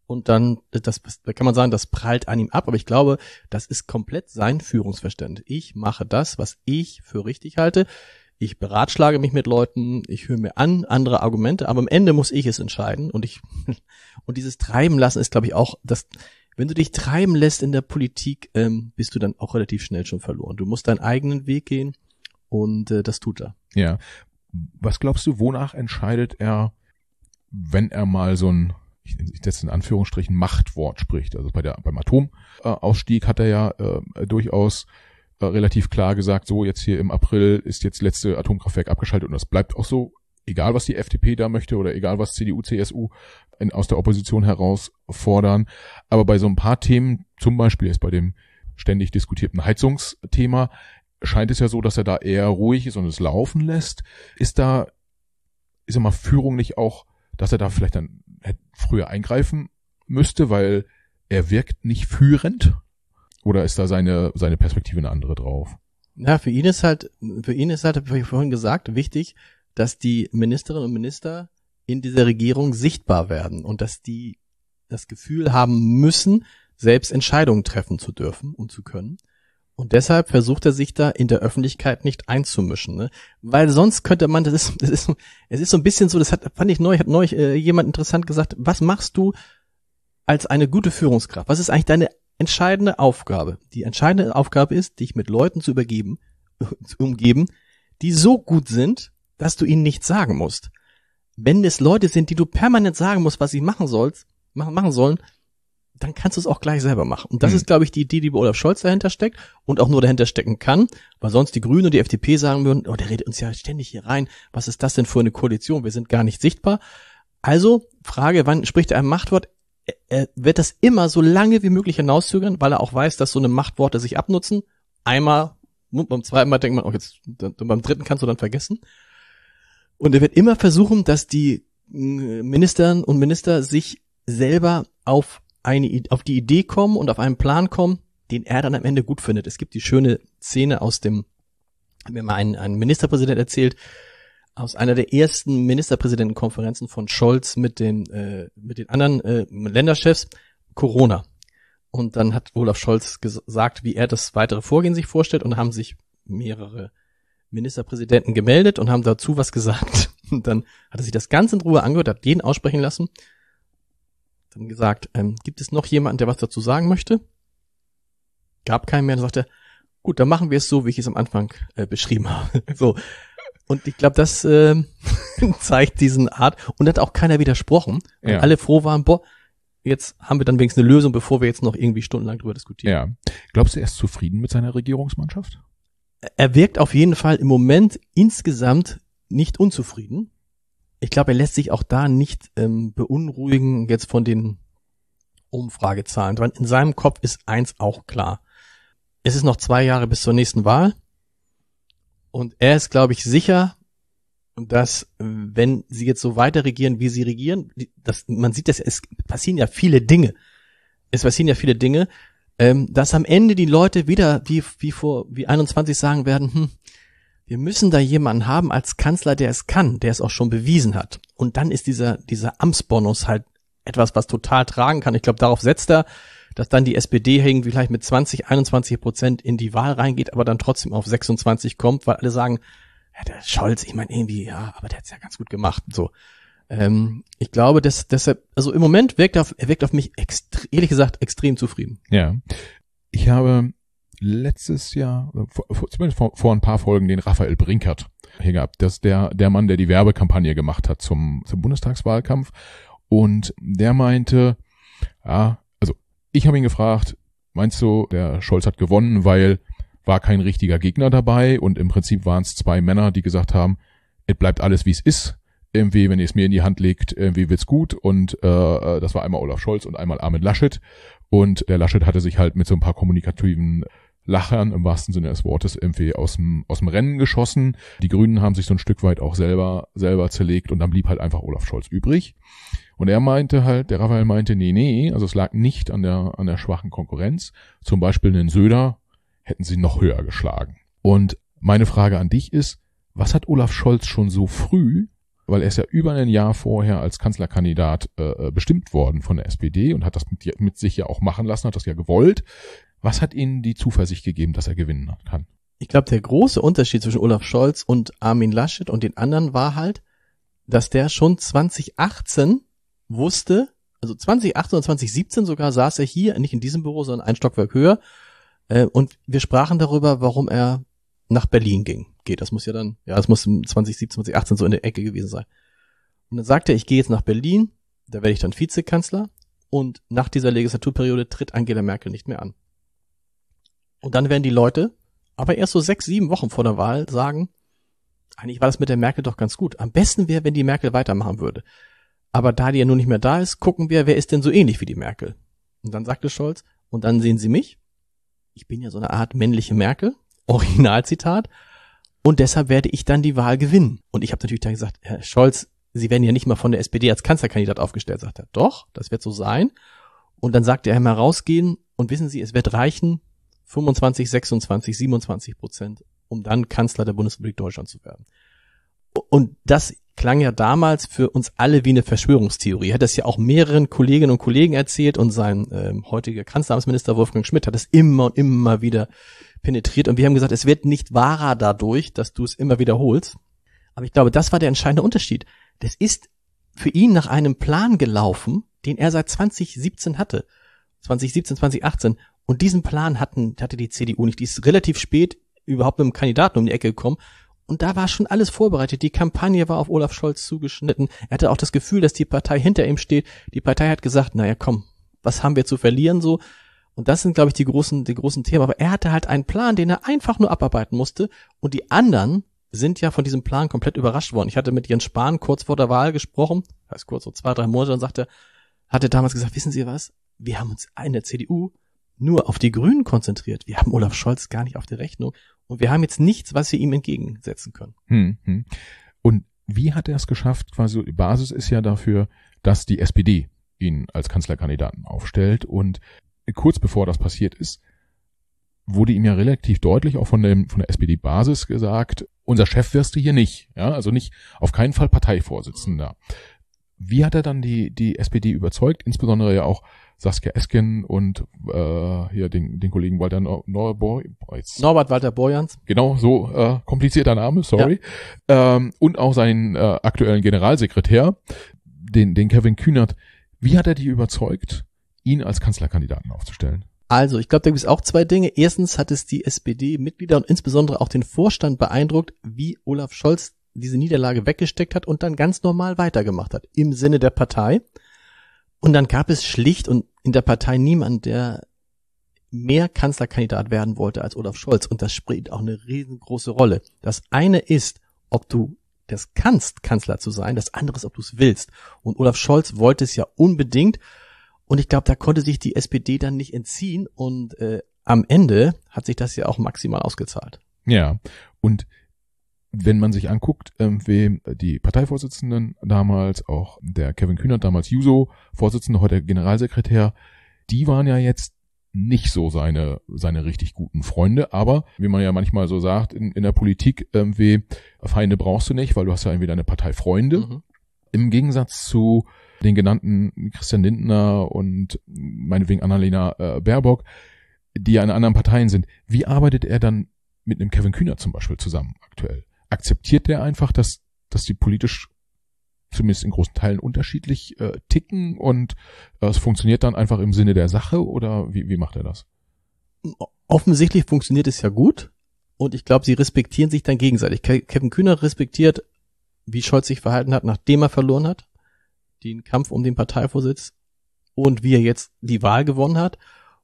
und dann, da kann man sagen, das prallt an ihm ab, aber ich glaube, das ist komplett sein Führungsverständnis. Ich mache das, was ich für richtig halte. Ich beratschlage mich mit Leuten, ich höre mir an andere Argumente, aber am Ende muss ich es entscheiden und dieses Treiben lassen ist, glaube ich, auch das. Wenn du dich treiben lässt in der Politik, bist du dann auch relativ schnell schon verloren. Du musst deinen eigenen Weg gehen und das tut er.
Ja. Was glaubst du, wonach entscheidet er, wenn er mal so ein, ich setze in Anführungsstrichen, Machtwort spricht? Also beim Atomausstieg hat er ja durchaus relativ klar gesagt, so jetzt hier im April ist jetzt letzte Atomkraftwerk abgeschaltet und das bleibt auch so, egal was die FDP da möchte oder egal was CDU, CSU aus der Opposition heraus fordern. Aber bei so ein paar Themen, zum Beispiel jetzt bei dem ständig diskutierten Heizungsthema, scheint es ja so, dass er da eher ruhig ist und es laufen lässt. Ist da, ich sag mal, Führung nicht auch, dass er da vielleicht dann früher eingreifen müsste, weil er wirkt nicht führend? Oder ist da seine Perspektive eine andere drauf?
Ja, für ihn ist halt, habe ich vorhin gesagt, wichtig, dass die Ministerinnen und Minister in dieser Regierung sichtbar werden und dass die das Gefühl haben müssen, selbst Entscheidungen treffen zu dürfen und zu können. Und deshalb versucht er sich da in der Öffentlichkeit nicht einzumischen, ne? Weil sonst könnte man, es ist so ein bisschen so, fand ich neulich jemand interessant gesagt, was machst du als eine gute Führungskraft? Was ist eigentlich deine entscheidende Aufgabe? Die entscheidende Aufgabe ist, dich mit Leuten zu umgeben, die so gut sind, dass du ihnen nichts sagen musst. Wenn es Leute sind, die du permanent sagen musst, was sie machen sollen, dann kannst du es auch gleich selber machen. Und das ist, glaube ich, die Idee, die bei Olaf Scholz dahinter steckt und auch nur dahinter stecken kann, weil sonst die Grünen und die FDP sagen würden, oh, der redet uns ja ständig hier rein, was ist das denn für eine Koalition, wir sind gar nicht sichtbar. Also, Frage, wann spricht er ein Machtwort? Er wird das immer so lange wie möglich hinauszögern, weil er auch weiß, dass so eine Machtworte sich abnutzen. Einmal, beim zweiten Mal denkt man, oh, jetzt, beim dritten kannst du dann vergessen. Und er wird immer versuchen, dass die Ministerinnen und Minister sich selber auf die Idee kommen und auf einen Plan kommen, den er dann am Ende gut findet. Es gibt die schöne Szene hat mir mal ein Ministerpräsident erzählt, aus einer der ersten Ministerpräsidentenkonferenzen von Scholz mit den anderen Länderchefs, Corona. Und dann hat Olaf Scholz gesagt, wie er das weitere Vorgehen sich vorstellt, und da haben sich mehrere Ministerpräsidenten gemeldet und haben dazu was gesagt. Und dann hat er sich das Ganze in Ruhe angehört, hat jeden aussprechen lassen, dann gesagt, gibt es noch jemanden, der was dazu sagen möchte? Gab keinen mehr. Dann sagte er, gut, dann machen wir es so, wie ich es am Anfang beschrieben habe. So. Und ich glaube, das zeigt diesen Art. Und hat auch keiner widersprochen. Ja. Alle froh waren, jetzt haben wir dann wenigstens eine Lösung, bevor wir jetzt noch irgendwie stundenlang drüber diskutieren.
Ja. Glaubst du, er ist zufrieden mit seiner Regierungsmannschaft?
Er wirkt auf jeden Fall im Moment insgesamt nicht unzufrieden. Ich glaube, er lässt sich auch da nicht beunruhigen jetzt von den Umfragezahlen. Weil in seinem Kopf ist eins auch klar. Es ist noch 2 Jahre bis zur nächsten Wahl. Und er ist, glaube ich, sicher, dass wenn sie jetzt so weiter regieren, wie sie regieren, man sieht das, es passieren ja viele Dinge. Dass am Ende die Leute wieder wie 21 sagen werden, wir müssen da jemanden haben als Kanzler, der es kann, der es auch schon bewiesen hat. Und dann ist dieser Amtsbonus halt etwas, was total tragen kann. Ich glaube, darauf setzt er, dass dann die SPD irgendwie vielleicht mit 20-21% in die Wahl reingeht, aber dann trotzdem auf 26 kommt, weil alle sagen, ja, der Scholz, ich meine irgendwie, ja, aber der hat's ja ganz gut gemacht. So, ich glaube, dass deshalb, also im Moment er wirkt auf mich ehrlich gesagt extrem zufrieden.
Ja, ich habe letztes Jahr, zumindest vor ein paar Folgen, den Raphael Brinkert hier gehabt. Das ist der Mann, der die Werbekampagne gemacht hat zum Bundestagswahlkampf. Und der meinte, ja, also ich habe ihn gefragt, meinst du, der Scholz hat gewonnen, weil war kein richtiger Gegner dabei und im Prinzip waren es 2 Männer, die gesagt haben, es bleibt alles, wie es ist. Irgendwie, wenn ihr es mir in die Hand legt, irgendwie wird's gut. Und das war einmal Olaf Scholz und einmal Armin Laschet. Und der Laschet hatte sich halt mit so ein paar kommunikativen Lachern im wahrsten Sinne des Wortes irgendwie aus dem Rennen geschossen. Die Grünen haben sich so ein Stück weit auch selber zerlegt und dann blieb halt einfach Olaf Scholz übrig. Und er meinte halt, der Raphael meinte, nee, also es lag nicht an der schwachen Konkurrenz. Zum Beispiel einen Söder hätten sie noch höher geschlagen. Und meine Frage an dich ist, was hat Olaf Scholz schon so früh weil er ist ja über ein Jahr vorher als Kanzlerkandidat bestimmt worden von der SPD und hat das mit sich ja auch machen lassen, hat das ja gewollt. Was hat Ihnen die Zuversicht gegeben, dass er gewinnen kann?
Ich glaube, der große Unterschied zwischen Olaf Scholz und Armin Laschet und den anderen war halt, dass der schon 2018 wusste, also 2018 und 2017 sogar saß er hier, nicht in diesem Büro, sondern ein Stockwerk höher, und wir sprachen darüber, warum er nach Berlin geht. Das muss 2017, 2018 so in der Ecke gewesen sein. Und dann sagte er, ich gehe jetzt nach Berlin, da werde ich dann Vizekanzler und nach dieser Legislaturperiode tritt Angela Merkel nicht mehr an. Und dann werden die Leute, aber erst so 6-7 Wochen vor der Wahl sagen, eigentlich war das mit der Merkel doch ganz gut. Am besten wäre, wenn die Merkel weitermachen würde. Aber da die ja nun nicht mehr da ist, gucken wir, wer ist denn so ähnlich wie die Merkel? Und dann sagte Scholz, und dann sehen Sie mich. Ich bin ja so eine Art männliche Merkel, Originalzitat, und deshalb werde ich dann die Wahl gewinnen. Und ich habe natürlich dann gesagt, Herr Scholz, Sie werden ja nicht mal von der SPD als Kanzlerkandidat aufgestellt. Sagt er, doch, das wird so sein. Und dann sagte er mal rausgehen, und wissen Sie, es wird reichen, 25, 26, 27%, um dann Kanzler der Bundesrepublik Deutschland zu werden. Und das klang ja damals für uns alle wie eine Verschwörungstheorie. Er hat das ja auch mehreren Kolleginnen und Kollegen erzählt und sein heutiger Kanzleramtsminister Wolfgang Schmidt hat es immer und immer wieder penetriert. Und wir haben gesagt, es wird nicht wahrer dadurch, dass du es immer wiederholst. Aber ich glaube, das war der entscheidende Unterschied. Das ist für ihn nach einem Plan gelaufen, den er seit 2017 hatte. 2017, 2018. Und diesen Plan hatte die CDU nicht. Die ist relativ spät überhaupt mit dem Kandidaten um die Ecke gekommen. Und da war schon alles vorbereitet. Die Kampagne war auf Olaf Scholz zugeschnitten. Er hatte auch das Gefühl, dass die Partei hinter ihm steht. Die Partei hat gesagt, naja, komm, was haben wir zu verlieren so? Und das sind, glaube ich, die großen Themen. Aber er hatte halt einen Plan, den er einfach nur abarbeiten musste. Und die anderen sind ja von diesem Plan komplett überrascht worden. Ich hatte mit Jens Spahn kurz vor der Wahl gesprochen, heißt kurz so 2-3 Monate, und hatte damals gesagt, wissen Sie was? Wir haben uns in der CDU nur auf die Grünen konzentriert. Wir haben Olaf Scholz gar nicht auf der Rechnung. Und wir haben jetzt nichts, was wir ihm entgegensetzen können.
Und wie hat er es geschafft? Quasi die Basis ist ja dafür, dass die SPD ihn als Kanzlerkandidaten aufstellt. Und kurz bevor das passiert ist, wurde ihm ja relativ deutlich auch von der SPD-Basis gesagt, unser Chef wirst du hier nicht. Ja, also nicht, auf keinen Fall Parteivorsitzender. Wie hat er dann die SPD überzeugt? Insbesondere ja auch Saskia Esken und hier den Kollegen Walter
Norbert Walter Borjans.
Genau, so komplizierter Name, sorry. Ja. Und auch seinen aktuellen Generalsekretär, den Kevin Kühnert. Wie hat er die überzeugt, ihn als Kanzlerkandidaten aufzustellen?
Also, ich glaube, da gibt es auch zwei Dinge. Erstens hat es die SPD-Mitglieder und insbesondere auch den Vorstand beeindruckt, wie Olaf Scholz diese Niederlage weggesteckt hat und dann ganz normal weitergemacht hat, im Sinne der Partei. Und dann gab es schlicht und in der Partei niemand, der mehr Kanzlerkandidat werden wollte als Olaf Scholz. Und das spielt auch eine riesengroße Rolle. Das eine ist, ob du das kannst, Kanzler zu sein. Das andere ist, ob du es willst. Und Olaf Scholz wollte es ja unbedingt. Und ich glaube, da konnte sich die SPD dann nicht entziehen. Und am Ende hat sich das ja auch maximal ausgezahlt.
Ja, und wenn man sich anguckt, wie die Parteivorsitzenden damals, auch der Kevin Kühnert, damals Juso-Vorsitzende, heute Generalsekretär, die waren ja jetzt nicht so seine richtig guten Freunde, aber wie man ja manchmal so sagt in der Politik, Feinde brauchst du nicht, weil du hast ja irgendwie deine Parteifreunde. Mhm. Im Gegensatz zu den genannten Christian Lindner und meinetwegen Annalena Baerbock, die ja in anderen Parteien sind. Wie arbeitet er dann mit einem Kevin Kühnert zum Beispiel zusammen aktuell? Akzeptiert der einfach, dass die politisch zumindest in großen Teilen unterschiedlich ticken und es funktioniert dann einfach im Sinne der Sache oder wie macht er das?
Offensichtlich funktioniert es ja gut und ich glaube, sie respektieren sich dann gegenseitig. Kevin Kühnert respektiert, wie Scholz sich verhalten hat, nachdem er verloren hat, den Kampf um den Parteivorsitz und wie er jetzt die Wahl gewonnen hat.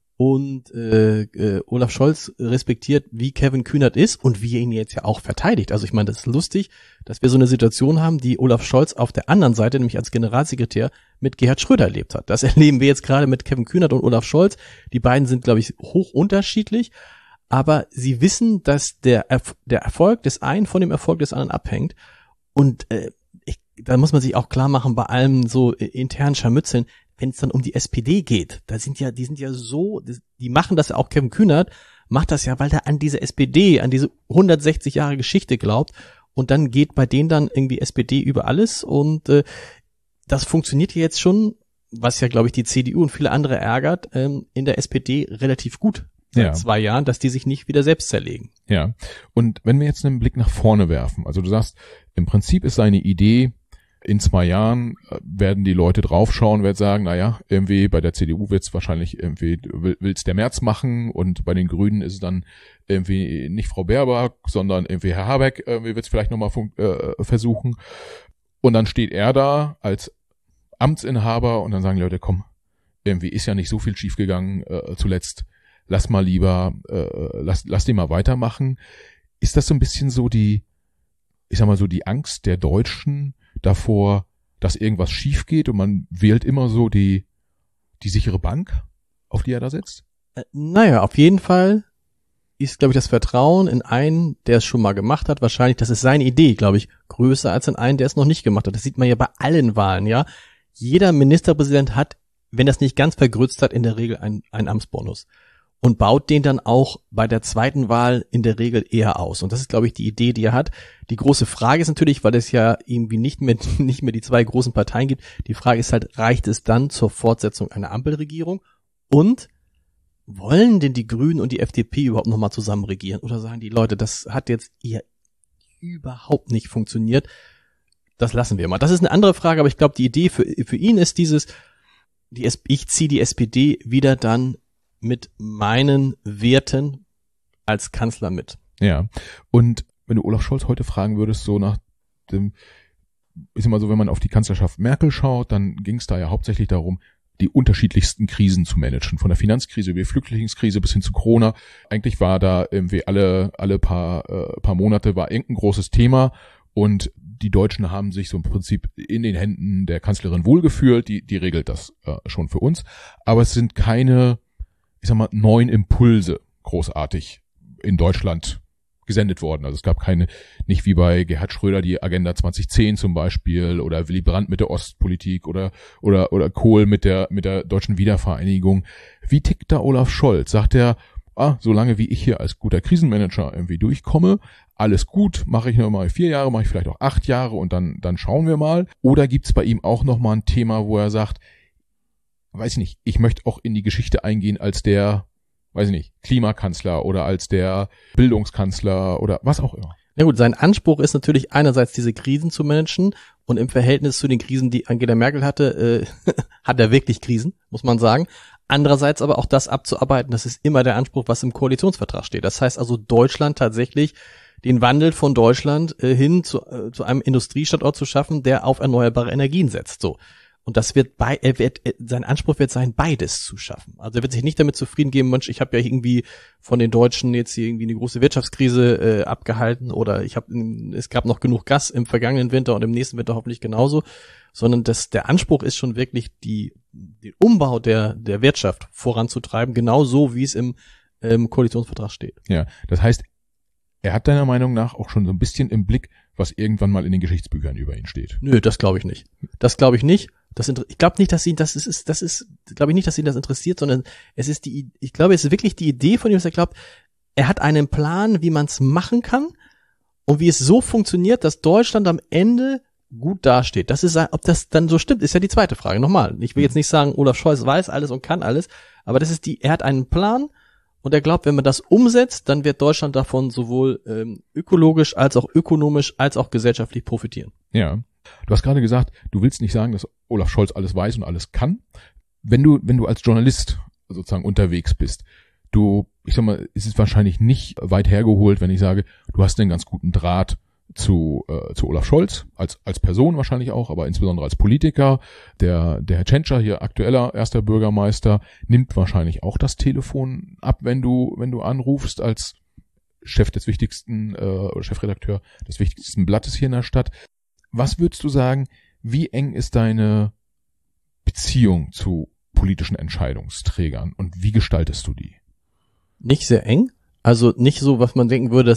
Und Olaf Scholz respektiert, wie Kevin Kühnert ist und wie er ihn jetzt ja auch verteidigt. Also ich meine, das ist lustig, dass wir so eine Situation haben, die Olaf Scholz auf der anderen Seite, nämlich als Generalsekretär, mit Gerhard Schröder erlebt hat. Das erleben wir jetzt gerade mit Kevin Kühnert und Olaf Scholz. Die beiden sind, glaube ich, hoch unterschiedlich, aber sie wissen, dass der Erfolg des einen von dem Erfolg des anderen abhängt. Und da muss man sich auch klar machen, bei allem so internen Scharmützeln, wenn es dann um die SPD geht, die sind ja so, die machen das ja auch, Kevin Kühnert macht das ja, weil er an diese SPD, an diese 160 Jahre Geschichte glaubt und dann geht bei denen dann irgendwie SPD über alles und das funktioniert ja jetzt schon, was ja, glaube ich, die CDU und viele andere ärgert, in der SPD relativ gut seit 2 Jahren, dass die sich nicht wieder selbst zerlegen.
Ja, und wenn wir jetzt einen Blick nach vorne werfen, also du sagst, im Prinzip ist seine Idee, in 2 Jahren werden die Leute draufschauen, werden sagen, naja, irgendwie bei der CDU wird's wahrscheinlich irgendwie, will's der Merz machen und bei den Grünen ist es dann irgendwie nicht Frau Baerbock, sondern irgendwie Herr Habeck, irgendwie wird's vielleicht nochmal versuchen. Und dann steht er da als Amtsinhaber und dann sagen die Leute, komm, irgendwie ist ja nicht so viel schiefgegangen zuletzt, lass mal lieber, lass die mal weitermachen. Ist das so ein bisschen so die Angst der Deutschen davor, dass irgendwas schief geht und man wählt immer so die sichere Bank, auf die er da setzt?
Naja, auf jeden Fall ist, glaube ich, das Vertrauen in einen, der es schon mal gemacht hat, wahrscheinlich, das ist seine Idee, glaube ich, größer als in einen, der es noch nicht gemacht hat. Das sieht man ja bei allen Wahlen, ja. Jeder Ministerpräsident hat, wenn das nicht ganz vergrötzt hat, in der Regel einen Amtsbonus und baut den dann auch bei der zweiten Wahl in der Regel eher aus. Und das ist, glaube ich, die Idee, die er hat. Die große Frage ist natürlich, weil es ja irgendwie nicht mehr die 2 großen Parteien gibt, die Frage ist halt, reicht es dann zur Fortsetzung einer Ampelregierung? Und wollen denn die Grünen und die FDP überhaupt nochmal zusammen regieren? Oder sagen die Leute, das hat jetzt eher überhaupt nicht funktioniert, das lassen wir mal. Das ist eine andere Frage, aber ich glaube, die Idee für ihn ist ich ziehe die SPD wieder dann mit meinen Werten als Kanzler mit.
Ja, und wenn du Olaf Scholz heute fragen würdest, so nach dem, ist immer so, wenn man auf die Kanzlerschaft Merkel schaut, dann ging es da ja hauptsächlich darum, die unterschiedlichsten Krisen zu managen. Von der Finanzkrise über die Flüchtlingskrise bis hin zu Corona. Eigentlich war da irgendwie alle paar Monate war irgendein großes Thema und die Deutschen haben sich so im Prinzip in den Händen der Kanzlerin wohlgefühlt. Die regelt das schon für uns. Aber es sind keine, ich sag mal, neuen Impulse großartig in Deutschland gesendet worden. Also es gab nicht wie bei Gerhard Schröder die Agenda 2010 zum Beispiel oder Willy Brandt mit der Ostpolitik oder Kohl mit der deutschen Wiedervereinigung. Wie tickt da Olaf Scholz? Sagt er, solange wie ich hier als guter Krisenmanager irgendwie durchkomme, alles gut, mache ich noch mal 4 Jahre, mache ich vielleicht auch 8 Jahre und dann schauen wir mal. Oder gibt's bei ihm auch noch mal ein Thema, wo er sagt, weiß ich nicht, ich möchte auch in die Geschichte eingehen als der, weiß ich nicht, Klimakanzler oder als der Bildungskanzler oder was auch immer.
Na gut, sein Anspruch ist natürlich einerseits diese Krisen zu managen und im Verhältnis zu den Krisen, die Angela Merkel hatte, hat er wirklich Krisen, muss man sagen. Andererseits aber auch das abzuarbeiten, das ist immer der Anspruch, was im Koalitionsvertrag steht. Das heißt also Deutschland tatsächlich den Wandel von Deutschland hin zu einem Industriestandort zu schaffen, der auf erneuerbare Energien setzt. So. Und das sein Anspruch wird sein, beides zu schaffen. Also er wird sich nicht damit zufrieden geben, Mensch, ich habe ja irgendwie von den Deutschen jetzt hier irgendwie eine große Wirtschaftskrise abgehalten oder es gab noch genug Gas im vergangenen Winter und im nächsten Winter hoffentlich genauso, sondern der Anspruch ist schon wirklich den Umbau der Wirtschaft voranzutreiben, genauso wie es im Koalitionsvertrag steht.
Ja, das heißt, er hat deiner Meinung nach auch schon so ein bisschen im Blick, was irgendwann mal in den Geschichtsbüchern über ihn steht.
Nö, das glaube ich nicht. Ich glaube nicht, dass ihn das interessiert, sondern ich glaube, es ist wirklich die Idee von ihm, dass er glaubt, er hat einen Plan, wie man es machen kann und wie es so funktioniert, dass Deutschland am Ende gut dasteht. Ob das dann so stimmt, ist ja die zweite Frage. Nochmal, ich will jetzt nicht sagen, Olaf Scholz weiß alles und kann alles, aber er hat einen Plan und er glaubt, wenn man das umsetzt, dann wird Deutschland davon sowohl ökologisch als auch ökonomisch als auch gesellschaftlich profitieren.
Ja. Du hast gerade gesagt, du willst nicht sagen, dass Olaf Scholz alles weiß und alles kann. Wenn du als Journalist sozusagen unterwegs bist, ich sag mal, es ist wahrscheinlich nicht weit hergeholt, wenn ich sage, du hast einen ganz guten Draht zu Olaf Scholz, als Person wahrscheinlich auch, aber insbesondere als Politiker. Der Herr Tschentscher, hier aktueller erster Bürgermeister, nimmt wahrscheinlich auch das Telefon ab, wenn du anrufst als Chef des wichtigsten oder Chefredakteur des wichtigsten Blattes hier in der Stadt. Was würdest du sagen, wie eng ist deine Beziehung zu politischen Entscheidungsträgern und wie gestaltest du die?
Nicht sehr eng, also nicht so, was man denken würde,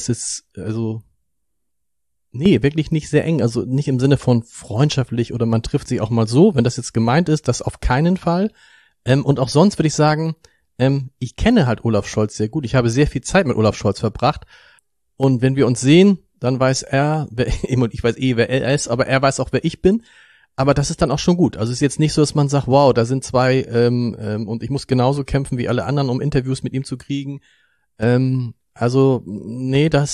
nee, wirklich nicht sehr eng, also nicht im Sinne von freundschaftlich oder man trifft sich auch mal so, wenn das jetzt gemeint ist, das auf keinen Fall. Und auch sonst würde ich sagen, ich kenne halt Olaf Scholz sehr gut, ich habe sehr viel Zeit mit Olaf Scholz verbracht und wenn wir uns sehen, dann weiß er, ich weiß wer er ist, aber er weiß auch, wer ich bin. Aber das ist dann auch schon gut. Also es ist jetzt nicht so, dass man sagt, wow, da sind zwei und ich muss genauso kämpfen wie alle anderen, um Interviews mit ihm zu kriegen. Also nee, da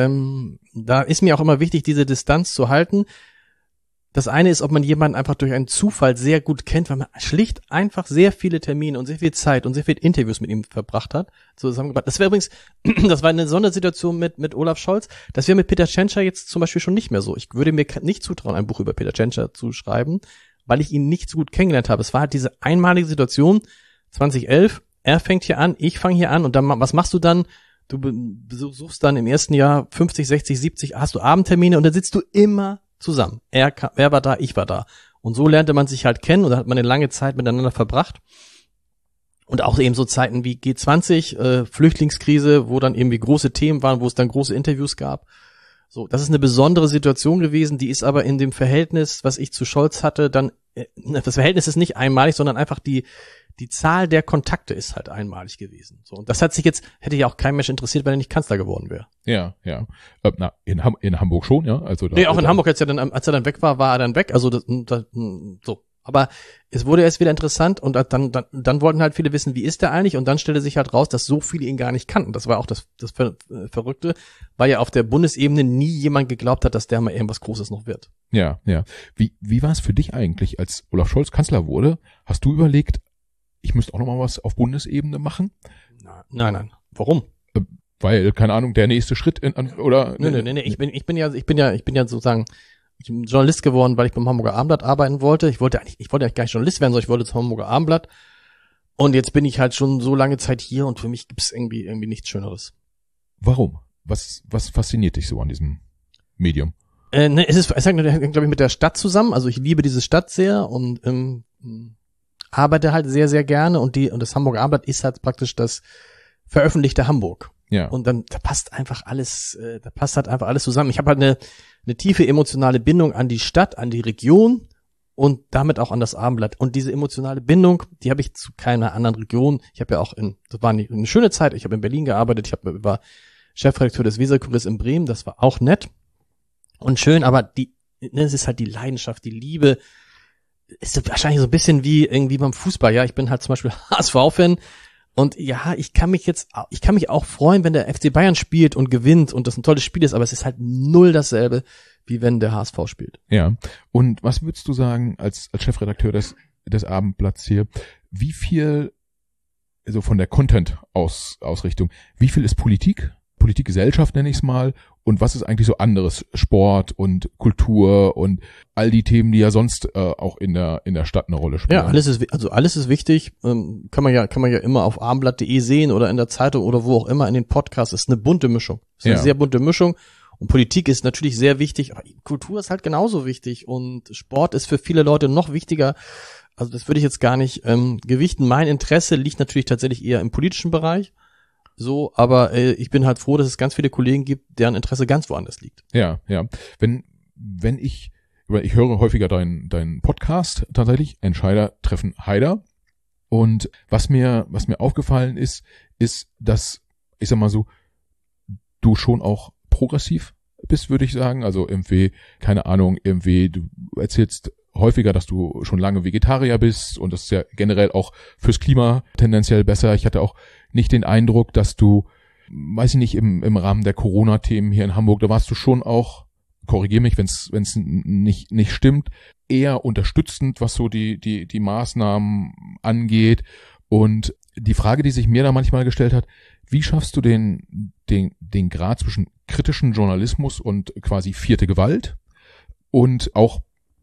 ist mir auch immer wichtig, diese Distanz zu halten. Das eine ist, ob man jemanden einfach durch einen Zufall sehr gut kennt, weil man schlicht einfach sehr viele Termine und sehr viel Zeit und sehr viele Interviews mit ihm verbracht hat. Zusammengebracht. Das wäre übrigens, das war eine Sondersituation mit Olaf Scholz. Das wäre mit Peter Tschentscher jetzt zum Beispiel schon nicht mehr so. Ich würde mir nicht zutrauen, ein Buch über Peter Tschentscher zu schreiben, weil ich ihn nicht so gut kennengelernt habe. Es war halt diese einmalige Situation, 2011, er fängt hier an, ich fange hier an und dann, was machst du dann? Du besuchst dann im ersten Jahr 50, 60, 70, hast du Abendtermine und dann sitzt du immer zusammen. Er war da, ich war da. Und so lernte man sich halt kennen und da hat man eine lange Zeit miteinander verbracht. Und auch eben so Zeiten wie G20, Flüchtlingskrise, wo dann irgendwie große Themen waren, wo es dann große Interviews gab. So, das ist eine besondere Situation gewesen, die ist aber in dem Verhältnis, was ich zu Scholz hatte, dann, das Verhältnis ist nicht einmalig, sondern einfach die Zahl der Kontakte ist halt einmalig gewesen. So, und das hätte ja auch kein Mensch interessiert, wenn er nicht Kanzler geworden wäre.
Ja. In Hamburg schon, ja. Also
nee, auch in Hamburg, als er dann weg war er dann weg. Also so. Aber es wurde erst wieder interessant und dann wollten halt viele wissen, wie ist der eigentlich? Und dann stellte sich halt raus, dass so viele ihn gar nicht kannten. Das war auch das Verrückte, weil ja auf der Bundesebene nie jemand geglaubt hat, dass der mal irgendwas Großes noch wird.
Ja. Wie war es für dich eigentlich, als Olaf Scholz Kanzler wurde? Hast du überlegt, ich müsste auch noch mal was auf Bundesebene machen?
Nein. Warum?
Weil, keine Ahnung, der nächste Schritt oder?
Nee. Ich bin ja sozusagen Journalist geworden, weil ich beim Hamburger Abendblatt arbeiten wollte. Ich wollte eigentlich gar nicht Journalist werden, sondern ich wollte zum Hamburger Abendblatt. Und jetzt bin ich halt schon so lange Zeit hier und für mich gibt's irgendwie nichts Schöneres.
Warum? Was fasziniert dich so an diesem Medium?
Es hängt, glaube ich, mit der Stadt zusammen. Also ich liebe diese Stadt sehr und arbeite halt sehr, sehr gerne und das Hamburger Abendblatt ist halt praktisch das veröffentlichte Hamburg.
Ja.
Und dann, da passt halt einfach alles zusammen. Ich habe halt eine tiefe emotionale Bindung an die Stadt, an die Region und damit auch an das Abendblatt. Und diese emotionale Bindung, die habe ich zu keiner anderen Region. Ich habe ja auch das war eine schöne Zeit. Ich habe in Berlin gearbeitet. Ich war Chefredakteur des Weserkuriers in Bremen. Das war auch nett und schön, aber es ist halt die Leidenschaft, die Liebe. Ist wahrscheinlich so ein bisschen wie irgendwie beim Fußball. Ja, ich bin halt zum Beispiel HSV-Fan. Und ja, ich kann mich auch freuen, wenn der FC Bayern spielt und gewinnt und das ein tolles Spiel ist, aber es ist halt null dasselbe, wie wenn der HSV spielt.
Ja. Und was würdest du sagen als Chefredakteur des Abendblatts hier? Wie viel, also von der Content-Ausrichtung, wie viel ist Politik, Gesellschaft nenne ich es mal, und was ist eigentlich so anderes? Sport und Kultur und all die Themen, die ja sonst auch in der Stadt eine Rolle spielen.
Ja, alles ist wichtig. Kann man ja immer auf abendblatt.de sehen oder in der Zeitung oder wo auch immer in den Podcasts. Ist eine bunte Mischung. Ist eine sehr bunte Mischung. Und Politik ist natürlich sehr wichtig, aber Kultur ist halt genauso wichtig und Sport ist für viele Leute noch wichtiger. Also das würde ich jetzt gar nicht gewichten. Mein Interesse liegt natürlich tatsächlich eher im politischen Bereich. So, aber ich bin halt froh, dass es ganz viele Kollegen gibt, deren Interesse ganz woanders liegt.
Ja. Wenn ich höre häufiger deinen Podcast tatsächlich, Entscheider treffen Haider. Und was mir aufgefallen ist, dass, ich sag mal so, du schon auch progressiv bist, würde ich sagen. Also irgendwie, keine Ahnung, du erzählst häufiger, dass du schon lange Vegetarier bist und das ist ja generell auch fürs Klima tendenziell besser. Ich hatte auch nicht den Eindruck, dass du, weiß ich nicht, im Rahmen der Corona-Themen hier in Hamburg, da warst du schon auch, korrigier mich, wenn es nicht stimmt, eher unterstützend, was so die Maßnahmen angeht. Und die Frage, die sich mir da manchmal gestellt hat, wie schaffst du den Grad zwischen kritischem Journalismus und quasi vierte Gewalt und auch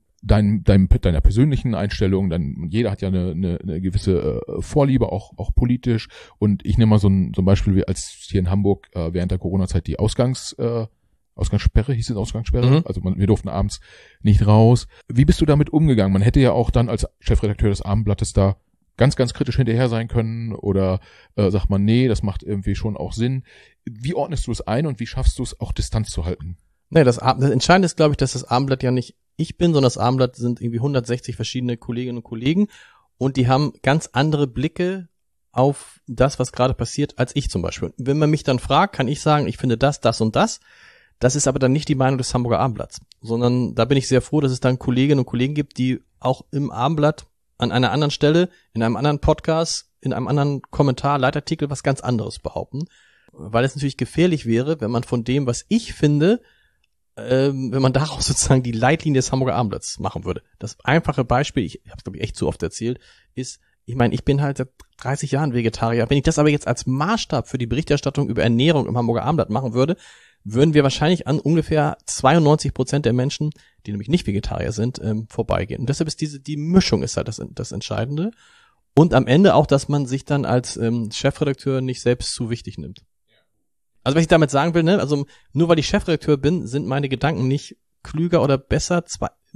deiner persönlichen Einstellung, jeder hat ja eine gewisse Vorliebe, auch politisch. Und ich nehme mal so ein Beispiel, wie als hier in Hamburg während der Corona-Zeit die Ausgangssperre, hieß es Ausgangssperre? Also wir durften abends nicht raus. Wie bist du damit umgegangen? Man hätte ja auch dann als Chefredakteur des Abendblattes da ganz, ganz kritisch hinterher sein können oder sagt man, nee, das macht irgendwie schon auch Sinn. Wie ordnest du es ein und wie schaffst du es auch Distanz zu halten?
Nee, das Entscheidende ist, glaube ich, dass das Abendblatt ja nicht ich bin, sondern das Abendblatt sind irgendwie 160 verschiedene Kolleginnen und Kollegen und die haben ganz andere Blicke auf das, was gerade passiert, als ich zum Beispiel. Wenn man mich dann fragt, kann ich sagen, ich finde das und das. Das ist aber dann nicht die Meinung des Hamburger Abendblatts, sondern da bin ich sehr froh, dass es dann Kolleginnen und Kollegen gibt, die auch im Abendblatt an einer anderen Stelle, in einem anderen Podcast, in einem anderen Kommentar, Leitartikel was ganz anderes behaupten, weil es natürlich gefährlich wäre, wenn man von dem, was ich finde, wenn man daraus sozusagen die Leitlinie des Hamburger Abendblatts machen würde. Das einfache Beispiel, ich habe es glaube ich echt zu oft erzählt, ist, ich meine, ich bin halt seit 30 Jahren Vegetarier. Wenn ich das aber jetzt als Maßstab für die Berichterstattung über Ernährung im Hamburger Abendblatt machen würde, würden wir wahrscheinlich an ungefähr 92% der Menschen, die nämlich nicht Vegetarier sind, vorbeigehen. Und deshalb ist die Mischung ist halt das Entscheidende. Und am Ende auch, dass man sich dann als Chefredakteur nicht selbst zu wichtig nimmt. Also was ich damit sagen will, ne, also nur weil ich Chefredakteur bin, sind meine Gedanken nicht klüger oder besser,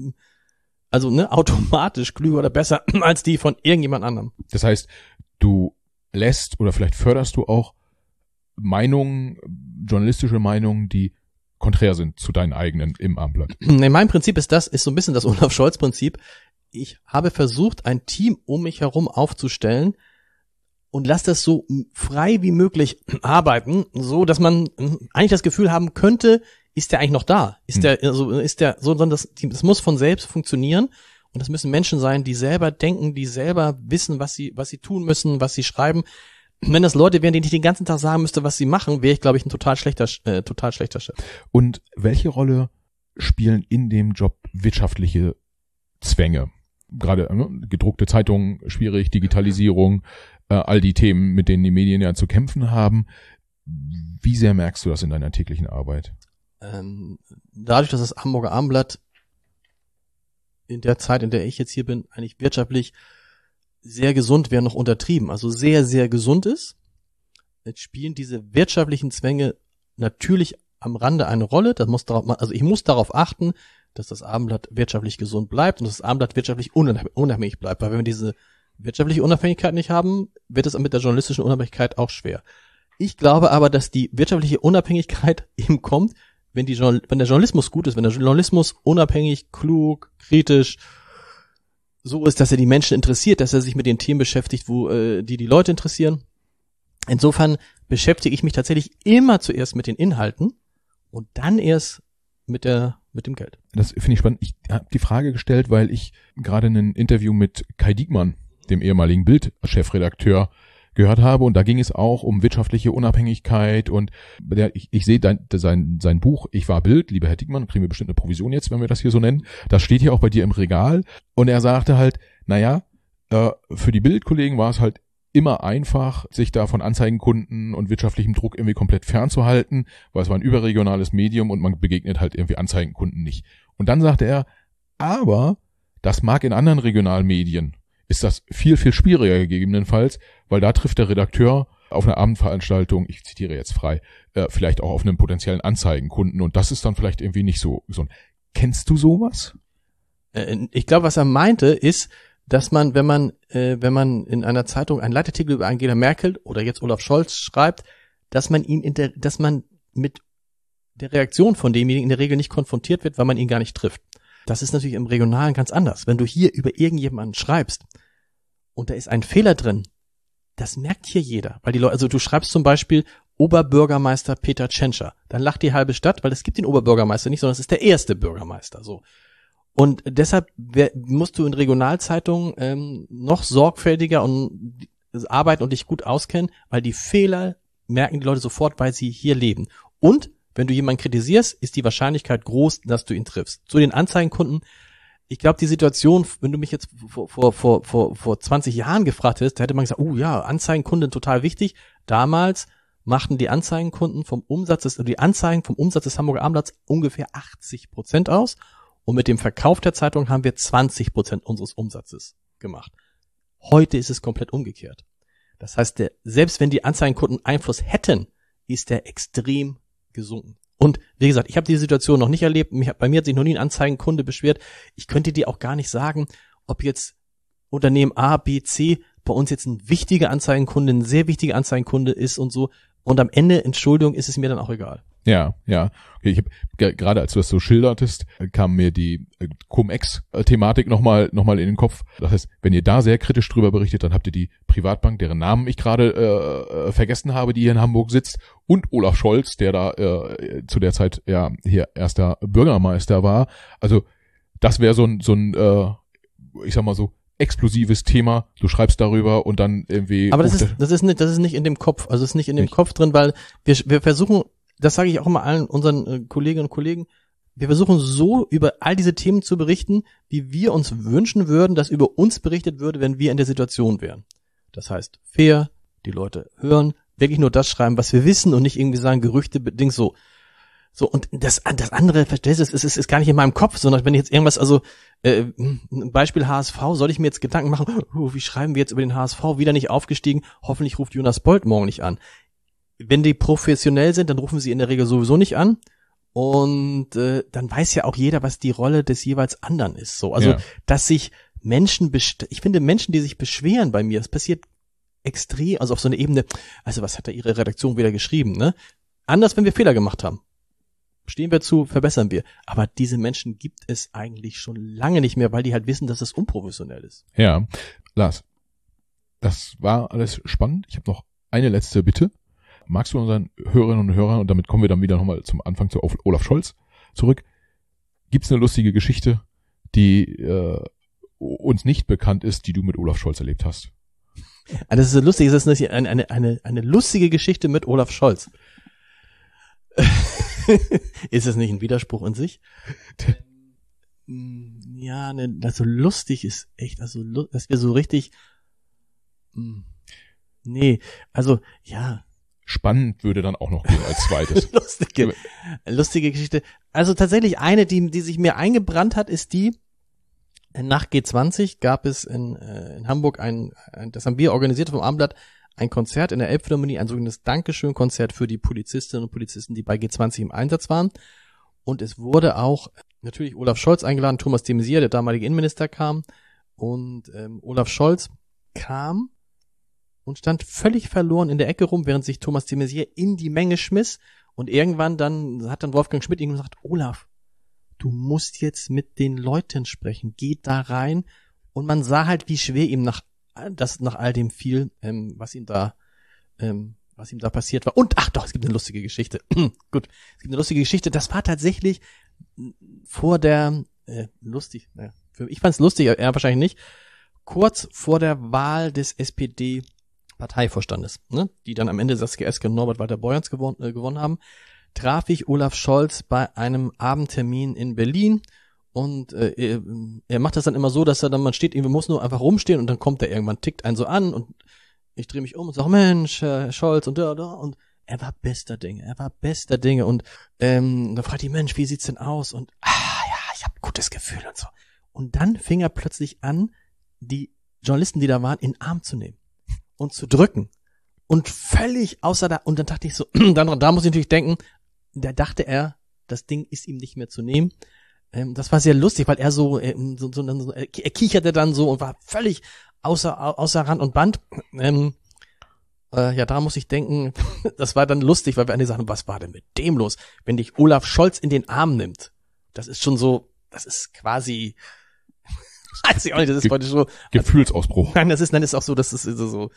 automatisch klüger oder besser als die von irgendjemand anderem.
Das heißt, du lässt oder vielleicht förderst du auch Meinungen, journalistische Meinungen, die konträr sind zu deinen eigenen im Abendblatt.
Nee, mein Prinzip ist so ein bisschen das Olaf Scholz-Prinzip. Ich habe versucht, ein Team um mich herum aufzustellen und lass das so frei wie möglich arbeiten, so dass man eigentlich das Gefühl haben könnte, ist der eigentlich noch da? Sondern das muss von selbst funktionieren und das müssen Menschen sein, die selber denken, die selber wissen, was sie tun müssen, was sie schreiben. Wenn das Leute wären, denen ich den ganzen Tag sagen müsste, was sie machen, wäre ich, glaube ich, ein total schlechter Chef.
Und welche Rolle spielen in dem Job wirtschaftliche Zwänge? Gerade gedruckte Zeitungen, schwierig, Digitalisierung, all die Themen, mit denen die Medien ja zu kämpfen haben. Wie sehr merkst du das in deiner täglichen Arbeit?
Dadurch, dass das Hamburger Abendblatt in der Zeit, in der ich jetzt hier bin, eigentlich wirtschaftlich sehr gesund wäre noch untertrieben, also sehr, sehr gesund ist, jetzt spielen diese wirtschaftlichen Zwänge natürlich am Rande eine Rolle. Ich muss darauf achten, dass das Abendblatt wirtschaftlich gesund bleibt und dass das Abendblatt wirtschaftlich unabhängig bleibt, weil wenn wir diese wirtschaftliche Unabhängigkeit nicht haben, wird es mit der journalistischen Unabhängigkeit auch schwer. Ich glaube aber, dass die wirtschaftliche Unabhängigkeit eben kommt, wenn der Journalismus gut ist, wenn der Journalismus unabhängig, klug, kritisch so ist, dass er die Menschen interessiert, dass er sich mit den Themen beschäftigt, wo die Leute interessieren. Insofern beschäftige ich mich tatsächlich immer zuerst mit den Inhalten und dann erst mit dem Geld.
Das finde ich spannend. Ich habe die Frage gestellt, weil ich gerade ein Interview mit Kai Diekmann, dem ehemaligen Bild-Chefredakteur, gehört habe und da ging es auch um wirtschaftliche Unabhängigkeit und ich sehe sein Buch Ich war Bild, lieber Herr Diekmann, kriegen wir bestimmt eine Provision jetzt, wenn wir das hier so nennen. Das steht hier auch bei dir im Regal und er sagte halt, für die Bild-Kollegen war es halt immer einfach, sich da von Anzeigenkunden und wirtschaftlichem Druck irgendwie komplett fernzuhalten, weil es war ein überregionales Medium und man begegnet halt irgendwie Anzeigenkunden nicht. Und dann sagte er, aber das mag in anderen Regionalmedien, ist das viel, viel schwieriger gegebenenfalls, weil da trifft der Redakteur auf einer Abendveranstaltung, ich zitiere jetzt frei, vielleicht auch auf einen potenziellen Anzeigenkunden und das ist dann vielleicht irgendwie nicht so. Kennst du sowas?
Ich glaube, was er meinte, ist, dass man, wenn man in einer Zeitung einen Leitartikel über Angela Merkel oder jetzt Olaf Scholz schreibt, dass man mit der Reaktion von demjenigen in der Regel nicht konfrontiert wird, weil man ihn gar nicht trifft. Das ist natürlich im Regionalen ganz anders. Wenn du hier über irgendjemanden schreibst und da ist ein Fehler drin, das merkt hier jeder. Weil die Leute, also du schreibst zum Beispiel Oberbürgermeister Peter Tschentscher, dann lacht die halbe Stadt, weil es gibt den Oberbürgermeister nicht, sondern es ist der erste Bürgermeister, so. Und deshalb musst du in Regionalzeitungen noch sorgfältiger und arbeiten und dich gut auskennen, weil die Fehler merken die Leute sofort, weil sie hier leben. Und wenn du jemanden kritisierst, ist die Wahrscheinlichkeit groß, dass du ihn triffst. Zu den Anzeigenkunden, ich glaube, die Situation, wenn du mich jetzt vor 20 Jahren gefragt hättest, da hätte man gesagt, Anzeigenkunden total wichtig. Damals machten die Anzeigenkunden die Anzeigen vom Umsatz des Hamburger Abendblatts ungefähr 80% aus. Und mit dem Verkauf der Zeitung haben wir 20% unseres Umsatzes gemacht. Heute ist es komplett umgekehrt. Das heißt, selbst wenn die Anzeigenkunden Einfluss hätten, ist der extrem gesunken. Und wie gesagt, ich habe diese Situation noch nicht erlebt. Bei mir hat sich noch nie ein Anzeigenkunde beschwert. Ich könnte dir auch gar nicht sagen, ob jetzt Unternehmen A, B, C bei uns jetzt ein wichtiger Anzeigenkunde, ein sehr wichtiger Anzeigenkunde ist und so. Und am Ende, Entschuldigung, ist es mir dann auch egal.
Ja. Okay, ich habe gerade, als du das so schildertest, kam mir die Cum-Ex-Thematik nochmal in den Kopf. Das heißt, wenn ihr da sehr kritisch drüber berichtet, dann habt ihr die Privatbank, deren Namen ich gerade vergessen habe, die hier in Hamburg sitzt, und Olaf Scholz, der da zu der Zeit ja hier erster Bürgermeister war. Also das wäre so ein ich sag mal so, explosives Thema, du schreibst darüber und dann irgendwie...
Aber das ist nicht in dem Kopf, also es ist nicht in dem Kopf drin, weil wir versuchen, das sage ich auch immer allen unseren Kolleginnen und Kollegen, wir versuchen so über all diese Themen zu berichten, wie wir uns wünschen würden, dass über uns berichtet würde, wenn wir in der Situation wären. Das heißt, fair, die Leute hören, wirklich nur das schreiben, was wir wissen und nicht irgendwie sagen, Gerüchte, bedingt so. So, und das andere, verstehst du, es ist gar nicht in meinem Kopf, sondern wenn ich jetzt irgendwas, ein Beispiel HSV, soll ich mir jetzt Gedanken machen, wie schreiben wir jetzt über den HSV, wieder nicht aufgestiegen, hoffentlich ruft Jonas Bolt morgen nicht an. Wenn die professionell sind, dann rufen sie in der Regel sowieso nicht an und dann weiß ja auch jeder, was die Rolle des jeweils anderen ist. So, also, dass sich Menschen, ich finde Menschen, die sich beschweren bei mir, das passiert extrem, also auf so einer Ebene, also was hat da ihre Redaktion wieder geschrieben, ne? Anders, wenn wir Fehler gemacht haben. Stehen wir zu, verbessern wir. Aber diese Menschen gibt es eigentlich schon lange nicht mehr, weil die halt wissen, dass es unprofessionell ist.
Ja, Lars, das war alles spannend. Ich habe noch eine letzte Bitte. Magst du unseren Hörerinnen und Hörern, und damit kommen wir dann wieder nochmal zum Anfang zu Olaf Scholz zurück, gibt's eine lustige Geschichte, die uns nicht bekannt ist, die du mit Olaf Scholz erlebt hast?
Das ist so lustig, es ist eine lustige Geschichte mit Olaf Scholz. Ist es nicht ein Widerspruch in sich? Ja, also lustig ist echt, also dass wir so richtig, nee, also ja.
Spannend würde dann auch noch gehen als zweites.
Lustige Geschichte. Also tatsächlich eine, die sich mir eingebrannt hat, ist die, nach G20 gab es in Hamburg das haben wir organisiert vom Abendblatt, ein Konzert in der Elbphilharmonie, ein sogenanntes Dankeschön-Konzert für die Polizistinnen und Polizisten, die bei G20 im Einsatz waren. Und es wurde auch natürlich Olaf Scholz eingeladen, Thomas de Maizière, der damalige Innenminister, kam. Und Olaf Scholz kam und stand völlig verloren in der Ecke rum, während sich Thomas de Maizière in die Menge schmiss. Und irgendwann hat dann Wolfgang Schmidt ihm gesagt, Olaf, du musst jetzt mit den Leuten sprechen, geh da rein. Und man sah halt, wie schwer ihm nach all dem fiel, was ihm da passiert war. Und, ach doch, es gibt eine lustige Geschichte. Gut, es gibt eine lustige Geschichte. Das war tatsächlich vor der, lustig, naja, ich fand's lustig, er wahrscheinlich nicht, kurz vor der Wahl des SPD-Parteivorstandes, ne, die dann am Ende Saskia Esken und Norbert Walter-Borjans gewonnen haben, traf ich Olaf Scholz bei einem Abendtermin in Berlin. Und er macht das dann immer so, dass man steht, man muss nur einfach rumstehen und dann kommt er irgendwann, tickt einen so an und ich drehe mich um und sage, Mensch, Herr Scholz und da und er war bester Dinge und dann fragt die, Mensch, wie sieht's denn aus? Und ja, ich habe ein gutes Gefühl und so. Und dann fing er plötzlich an, die Journalisten, die da waren, in den Arm zu nehmen und zu drücken und völlig und dann dachte ich so, da muss ich natürlich denken, da dachte er, das Ding ist ihm nicht mehr zu nehmen. Das war sehr lustig, weil er er kicherte dann so und war völlig außer Rand und Band. Ja, da muss ich denken, das war dann lustig, weil wir alle sagen, was war denn mit dem los? Wenn dich Olaf Scholz in den Arm nimmt, das ist schon so, das ist quasi, weiß ich auch nicht, das ist heute so.
Gefühlsausbruch.
Nein, das ist auch so, das ist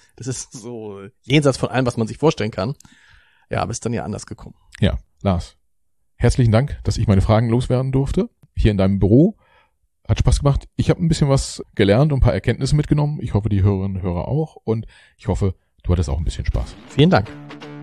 so jenseits von allem, was man sich vorstellen kann. Ja, aber ist dann ja anders gekommen.
Ja, Lars, herzlichen Dank, dass ich meine Fragen loswerden durfte. Hier in deinem Büro. Hat Spaß gemacht. Ich habe ein bisschen was gelernt und ein paar Erkenntnisse mitgenommen. Ich hoffe, die Hörerinnen und Hörer auch. Und ich hoffe, du hattest auch ein bisschen Spaß.
Vielen Dank.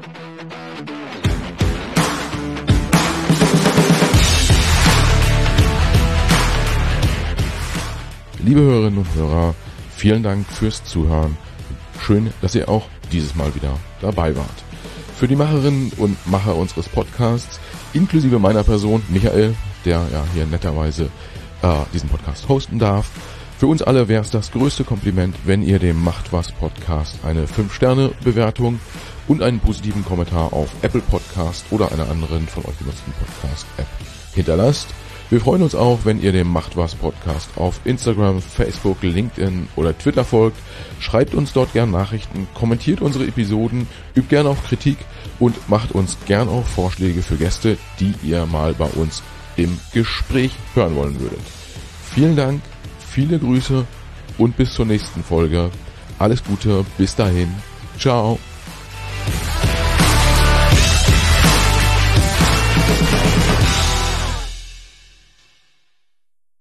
Liebe Hörerinnen und Hörer, vielen Dank fürs Zuhören. Schön, dass ihr auch dieses Mal wieder dabei wart. Für die Macherinnen und Macher unseres Podcasts, inklusive meiner Person, Michael, der ja hier netterweise diesen Podcast hosten darf. Für uns alle wäre es das größte Kompliment, wenn ihr dem Macht was Podcast eine 5-Sterne-Bewertung und einen positiven Kommentar auf Apple Podcast oder einer anderen von euch genutzten Podcast-App hinterlasst. Wir freuen uns auch, wenn ihr dem Macht was Podcast auf Instagram, Facebook, LinkedIn oder Twitter folgt. Schreibt uns dort gern Nachrichten, kommentiert unsere Episoden, übt gern auch Kritik und macht uns gern auch Vorschläge für Gäste, die ihr mal bei uns im Gespräch hören wollen würdet. Vielen Dank, viele Grüße und bis zur nächsten Folge. Alles Gute, bis dahin. Ciao.